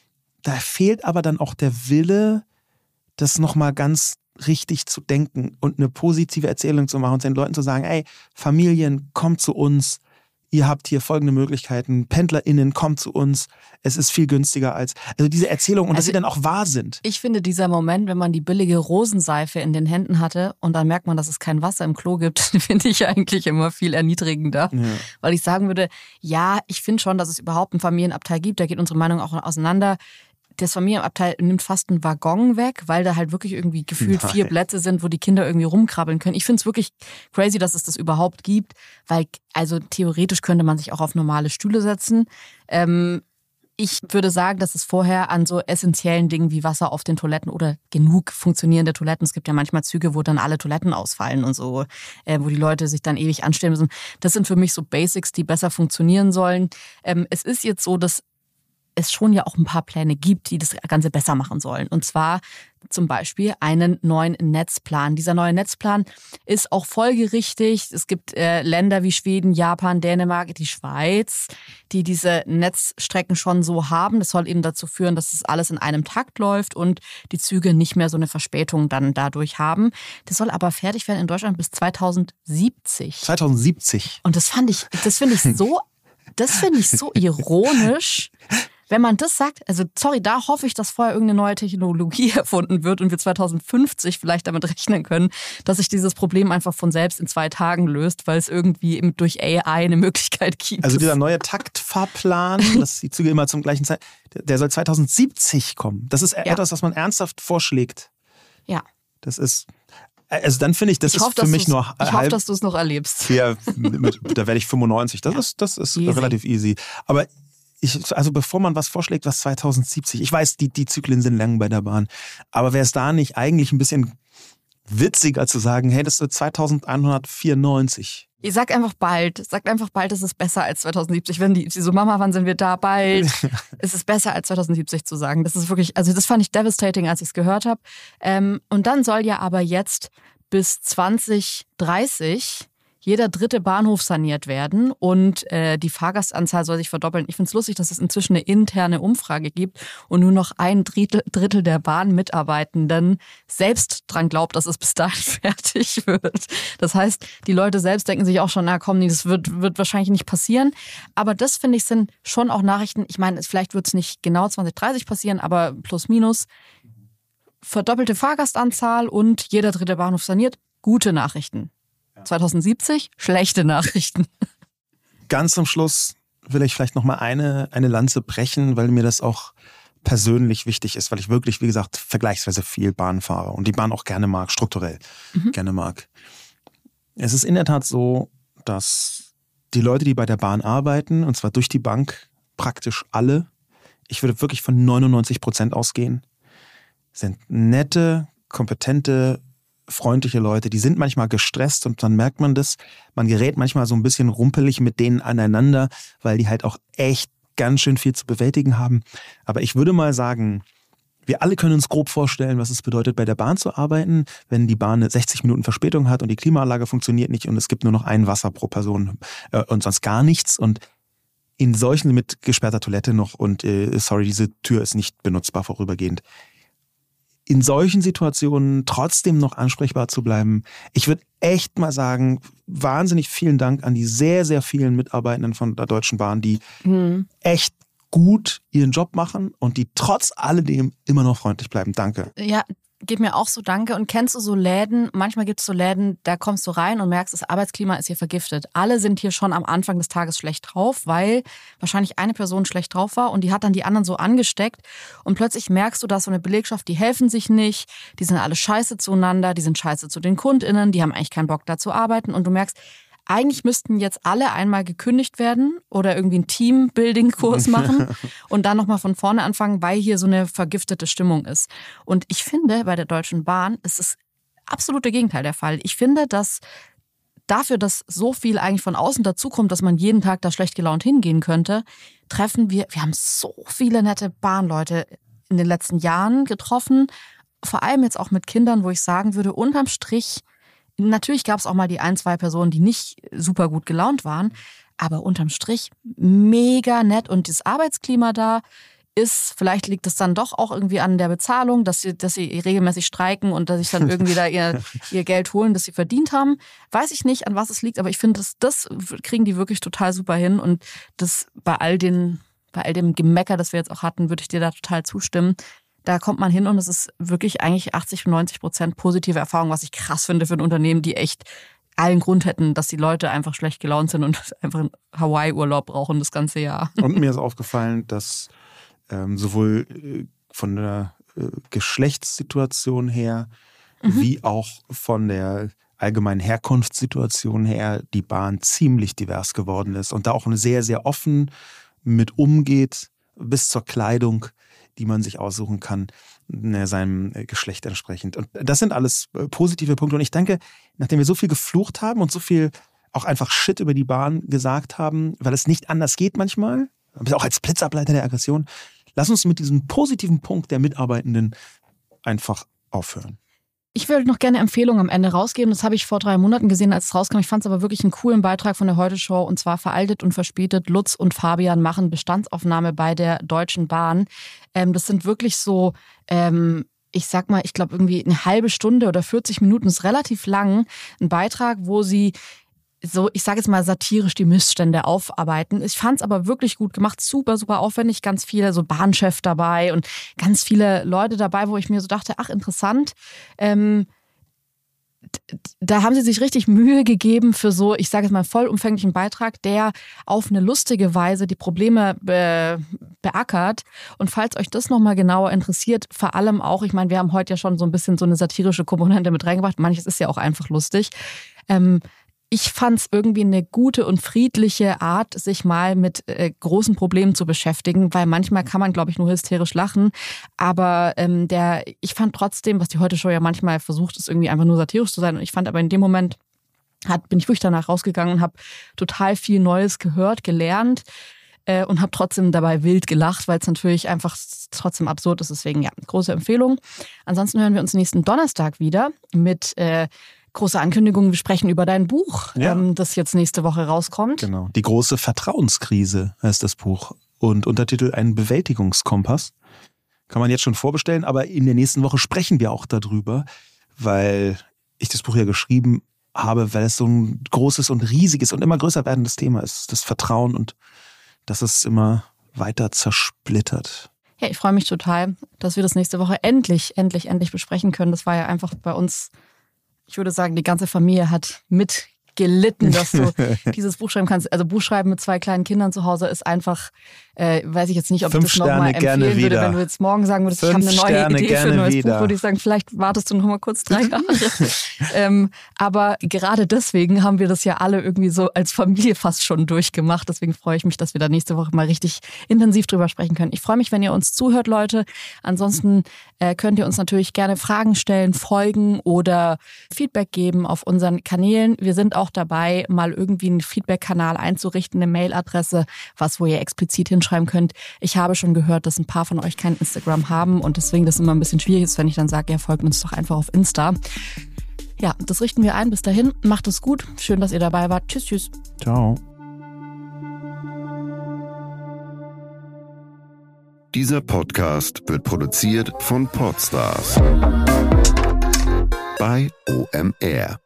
da fehlt aber dann auch der Wille, das nochmal ganz richtig zu denken und eine positive Erzählung zu machen und den Leuten zu sagen, ey, Familien, kommt zu uns. Ihr habt hier folgende Möglichkeiten. PendlerInnen, kommt zu uns. Es ist viel günstiger als... Also diese Erzählung und also dass sie dann auch wahr sind. Ich finde, dieser Moment, wenn man die billige Rosenseife in den Händen hatte und dann merkt man, dass es kein Wasser im Klo gibt, finde ich eigentlich immer viel erniedrigender. Ja. Weil ich sagen würde, ja, ich finde schon, dass es überhaupt einen Familienabteil gibt. Da geht unsere Meinung auch auseinander. Das Familienabteil nimmt fast einen Waggon weg, weil da halt wirklich irgendwie gefühlt Nein. vier Plätze sind, wo die Kinder irgendwie rumkrabbeln können. Ich finde es wirklich crazy, dass es das überhaupt gibt, weil also theoretisch könnte man sich auch auf normale Stühle setzen. Ähm, ich würde sagen, dass es vorher an so essentiellen Dingen wie Wasser auf den Toiletten oder genug funktionierende Toiletten, es gibt ja manchmal Züge, wo dann alle Toiletten ausfallen und so, äh, wo die Leute sich dann ewig anstellen müssen. Das sind für mich so Basics, die besser funktionieren sollen. Ähm, es ist jetzt so, dass es schon ja auch ein paar Pläne gibt, die das Ganze besser machen sollen. Und zwar zum Beispiel einen neuen Netzplan. Dieser neue Netzplan ist auch folgerichtig. Es gibt äh, Länder wie Schweden, Japan, Dänemark, die Schweiz, die diese Netzstrecken schon so haben. Das soll eben dazu führen, dass es alles in einem Takt läuft und die Züge nicht mehr so eine Verspätung dann dadurch haben. Das soll aber fertig werden in Deutschland bis zweitausendsiebzig. zweitausendsiebzig. Und das fand ich, das finde ich so, das finde ich so ironisch. Wenn man das sagt, also sorry, da hoffe ich, dass vorher irgendeine neue Technologie erfunden wird und wir zweitausendfünfzig vielleicht damit rechnen können, dass sich dieses Problem einfach von selbst in zwei Tagen löst, weil es irgendwie eben durch A I eine Möglichkeit gibt. Also dieser neue Taktfahrplan, dass die Züge immer zum gleichen Zeit, der soll zweitausendsiebzig kommen. Das ist ja etwas, was man ernsthaft vorschlägt. Ja. Das ist... Also dann finde ich, das ich ist hoffe, für mich nur Ich hoffe, dass du es noch erlebst. Ja, mit, da werde ich fünfundneunzig. Das ja. ist, das ist easy. Relativ easy. Aber ich, also bevor man was vorschlägt, was zweitausendsiebzig, ich weiß, die, die Zyklen sind lang bei der Bahn, aber wäre es da nicht eigentlich ein bisschen witziger zu sagen, hey, das wird zweitausendeinhundertvierundneunzig? Ihr sagt einfach bald, sagt einfach bald, es ist besser als zweitausendsiebzig. Wenn die, so Mama, wann sind wir da? Bald. Es ist besser als zweitausendsiebzig zu sagen. Das ist wirklich, also das fand ich devastating, als ich es gehört habe. Ähm, und dann soll ja aber jetzt bis zwanzig dreißig jeder dritte Bahnhof saniert werden und äh, die Fahrgastanzahl soll sich verdoppeln. Ich finde es lustig, dass es inzwischen eine interne Umfrage gibt und nur noch ein Drittel, Drittel der Bahnmitarbeitenden selbst dran glaubt, dass es bis dahin fertig wird. Das heißt, die Leute selbst denken sich auch schon, na komm, das wird, wird wahrscheinlich nicht passieren. Aber das, finde ich, sind schon auch Nachrichten. Ich meine, vielleicht wird es nicht genau zwanzig dreißig passieren, aber plus minus. Verdoppelte Fahrgastanzahl und jeder dritte Bahnhof saniert. Gute Nachrichten. zweitausendsiebzig, schlechte Nachrichten. Ganz zum Schluss will ich vielleicht nochmal eine, eine Lanze brechen, weil mir das auch persönlich wichtig ist, weil ich wirklich, wie gesagt, vergleichsweise viel Bahn fahre und die Bahn auch gerne mag, strukturell mhm. gerne mag. Es ist in der Tat so, dass die Leute, die bei der Bahn arbeiten, und zwar durch die Bank, praktisch alle, ich würde wirklich von neunundneunzig Prozent ausgehen, sind nette, kompetente, freundliche Leute, die sind manchmal gestresst und dann merkt man das, man gerät manchmal so ein bisschen rumpelig mit denen aneinander, weil die halt auch echt ganz schön viel zu bewältigen haben. Aber ich würde mal sagen, wir alle können uns grob vorstellen, was es bedeutet, bei der Bahn zu arbeiten, wenn die Bahn eine sechzig Minuten Verspätung hat und die Klimaanlage funktioniert nicht und es gibt nur noch ein Wasser pro Person äh, und sonst gar nichts und in solchen mit gesperrter Toilette noch und äh, sorry, diese Tür ist nicht benutzbar vorübergehend. In solchen Situationen trotzdem noch ansprechbar zu bleiben. Ich würde echt mal sagen, wahnsinnig vielen Dank an die sehr, sehr vielen Mitarbeitenden von der Deutschen Bahn, die mhm. echt gut ihren Job machen und die trotz alledem immer noch freundlich bleiben. Danke. Ja, Geht mir auch so, danke. Und kennst du so Läden, manchmal gibt es so Läden, da kommst du rein und merkst, das Arbeitsklima ist hier vergiftet. Alle sind hier schon am Anfang des Tages schlecht drauf, weil wahrscheinlich eine Person schlecht drauf war und die hat dann die anderen so angesteckt. Und plötzlich merkst du, dass so eine Belegschaft, die helfen sich nicht, die sind alle scheiße zueinander, die sind scheiße zu den KundInnen, die haben eigentlich keinen Bock da zu arbeiten. Und du merkst, eigentlich müssten jetzt alle einmal gekündigt werden oder irgendwie einen Teambuilding-Kurs machen und dann nochmal von vorne anfangen, weil hier so eine vergiftete Stimmung ist. Und ich finde, bei der Deutschen Bahn ist das absolute Gegenteil der Fall. Ich finde, dass dafür, dass so viel eigentlich von außen dazukommt, dass man jeden Tag da schlecht gelaunt hingehen könnte, treffen wir, wir haben so viele nette Bahnleute in den letzten Jahren getroffen, vor allem jetzt auch mit Kindern, wo ich sagen würde, unterm Strich, natürlich gab es auch mal die ein, zwei Personen, die nicht super gut gelaunt waren, aber unterm Strich mega nett und das Arbeitsklima da ist, vielleicht liegt es dann doch auch irgendwie an der Bezahlung, dass sie, dass sie regelmäßig streiken und dass sich dann irgendwie da ihr, ihr Geld holen, das sie verdient haben. Weiß ich nicht, an was es liegt, aber ich finde, das, das kriegen die wirklich total super hin und das bei all den, bei all dem Gemecker, das wir jetzt auch hatten, würde ich dir da total zustimmen. Da kommt man hin und es ist wirklich eigentlich achtzig, neunzig Prozent positive Erfahrung, was ich krass finde für ein Unternehmen, die echt allen Grund hätten, dass die Leute einfach schlecht gelaunt sind und einfach einen Hawaii-Urlaub brauchen das ganze Jahr. Und mir ist aufgefallen, dass ähm, sowohl äh, von der äh, Geschlechtssituation her mhm. wie auch von der allgemeinen Herkunftssituation her die Bahn ziemlich divers geworden ist und da auch sehr, sehr offen mit umgeht, bis zur Kleidung, die man sich aussuchen kann, seinem Geschlecht entsprechend. Und das sind alles positive Punkte. Und ich denke, nachdem wir so viel geflucht haben und so viel auch einfach Shit über die Bahn gesagt haben, weil es nicht anders geht manchmal, auch als Blitzableiter der Aggression, lass uns mit diesem positiven Punkt der Mitarbeitenden einfach aufhören. Ich würde noch gerne Empfehlungen am Ende rausgeben. Das habe ich vor drei Monaten gesehen, als es rauskam. Ich fand es aber wirklich einen coolen Beitrag von der Heute-Show. Und zwar Veraltet und Verspätet. Lutz und Fabian machen Bestandsaufnahme bei der Deutschen Bahn. Ähm, das sind wirklich so, ähm, ich sag mal, ich glaube irgendwie eine halbe Stunde oder vierzig Minuten, ist relativ lang. Ein Beitrag, wo sie so, ich sage jetzt mal satirisch die Missstände aufarbeiten. Ich fand es aber wirklich gut gemacht, super, super aufwendig, ganz viele so Bahnchef dabei und ganz viele Leute dabei, wo ich mir so dachte, ach interessant, ähm, da haben sie sich richtig Mühe gegeben für so, ich sage jetzt mal, vollumfänglichen Beitrag, der auf eine lustige Weise die Probleme be- beackert. Und falls euch das nochmal genauer interessiert, vor allem auch, ich meine, wir haben heute ja schon so ein bisschen so eine satirische Komponente mit reingebracht, manches ist ja auch einfach lustig, ähm, ich fand es irgendwie eine gute und friedliche Art, sich mal mit äh, großen Problemen zu beschäftigen, weil manchmal kann man, glaube ich, nur hysterisch lachen. Aber ähm, der, ich fand trotzdem, was die Heute-Show ja manchmal versucht, ist irgendwie einfach nur satirisch zu sein. Und ich fand aber in dem Moment, hat, bin ich wirklich danach rausgegangen und habe total viel Neues gehört, gelernt äh, und habe trotzdem dabei wild gelacht, weil es natürlich einfach trotzdem absurd ist. Deswegen, ja, große Empfehlung. Ansonsten hören wir uns nächsten Donnerstag wieder mit äh, große Ankündigung, wir sprechen über dein Buch, ja. ähm, das jetzt nächste Woche rauskommt. Genau, die große Vertrauenskrise heißt das Buch und Untertitel Ein Bewältigungskompass. Kann man jetzt schon vorbestellen, aber in der nächsten Woche sprechen wir auch darüber, weil ich das Buch ja geschrieben habe, weil es so ein großes und riesiges und immer größer werdendes Thema ist, das Vertrauen und dass es immer weiter zersplittert. Ja, ich freue mich total, dass wir das nächste Woche endlich, endlich, endlich besprechen können. Das war ja einfach bei uns, ich würde sagen, die ganze Familie hat mitgelitten, dass du dieses Buch schreiben kannst. Also Buchschreiben mit zwei kleinen Kindern zu Hause ist einfach, äh, weiß ich jetzt nicht, ob Fünf ich das nochmal empfehlen würde, wieder. Wenn du jetzt morgen sagen würdest, Fünf ich habe eine neue Sterne Idee für ein neues wieder. Buch, würde ich sagen, vielleicht wartest du noch mal kurz drei Jahre. ähm, aber gerade deswegen haben wir das ja alle irgendwie so als Familie fast schon durchgemacht. Deswegen freue ich mich, dass wir da nächste Woche mal richtig intensiv drüber sprechen können. Ich freue mich, wenn ihr uns zuhört, Leute. Ansonsten äh, könnt ihr uns natürlich gerne Fragen stellen, folgen oder Feedback geben auf unseren Kanälen. Wir sind auch dabei, mal irgendwie einen Feedback-Kanal einzurichten, eine Mailadresse, was wo ihr explizit hinschreiben könnt. Ich habe schon gehört, dass ein paar von euch kein Instagram haben und deswegen das immer ein bisschen schwierig ist, wenn ich dann sage, ja, folgt uns doch einfach auf Insta. Ja, das richten wir ein. Bis dahin, macht es gut. Schön, dass ihr dabei wart. Tschüss, tschüss. Ciao. Dieser Podcast wird produziert von Podstars bei O M R.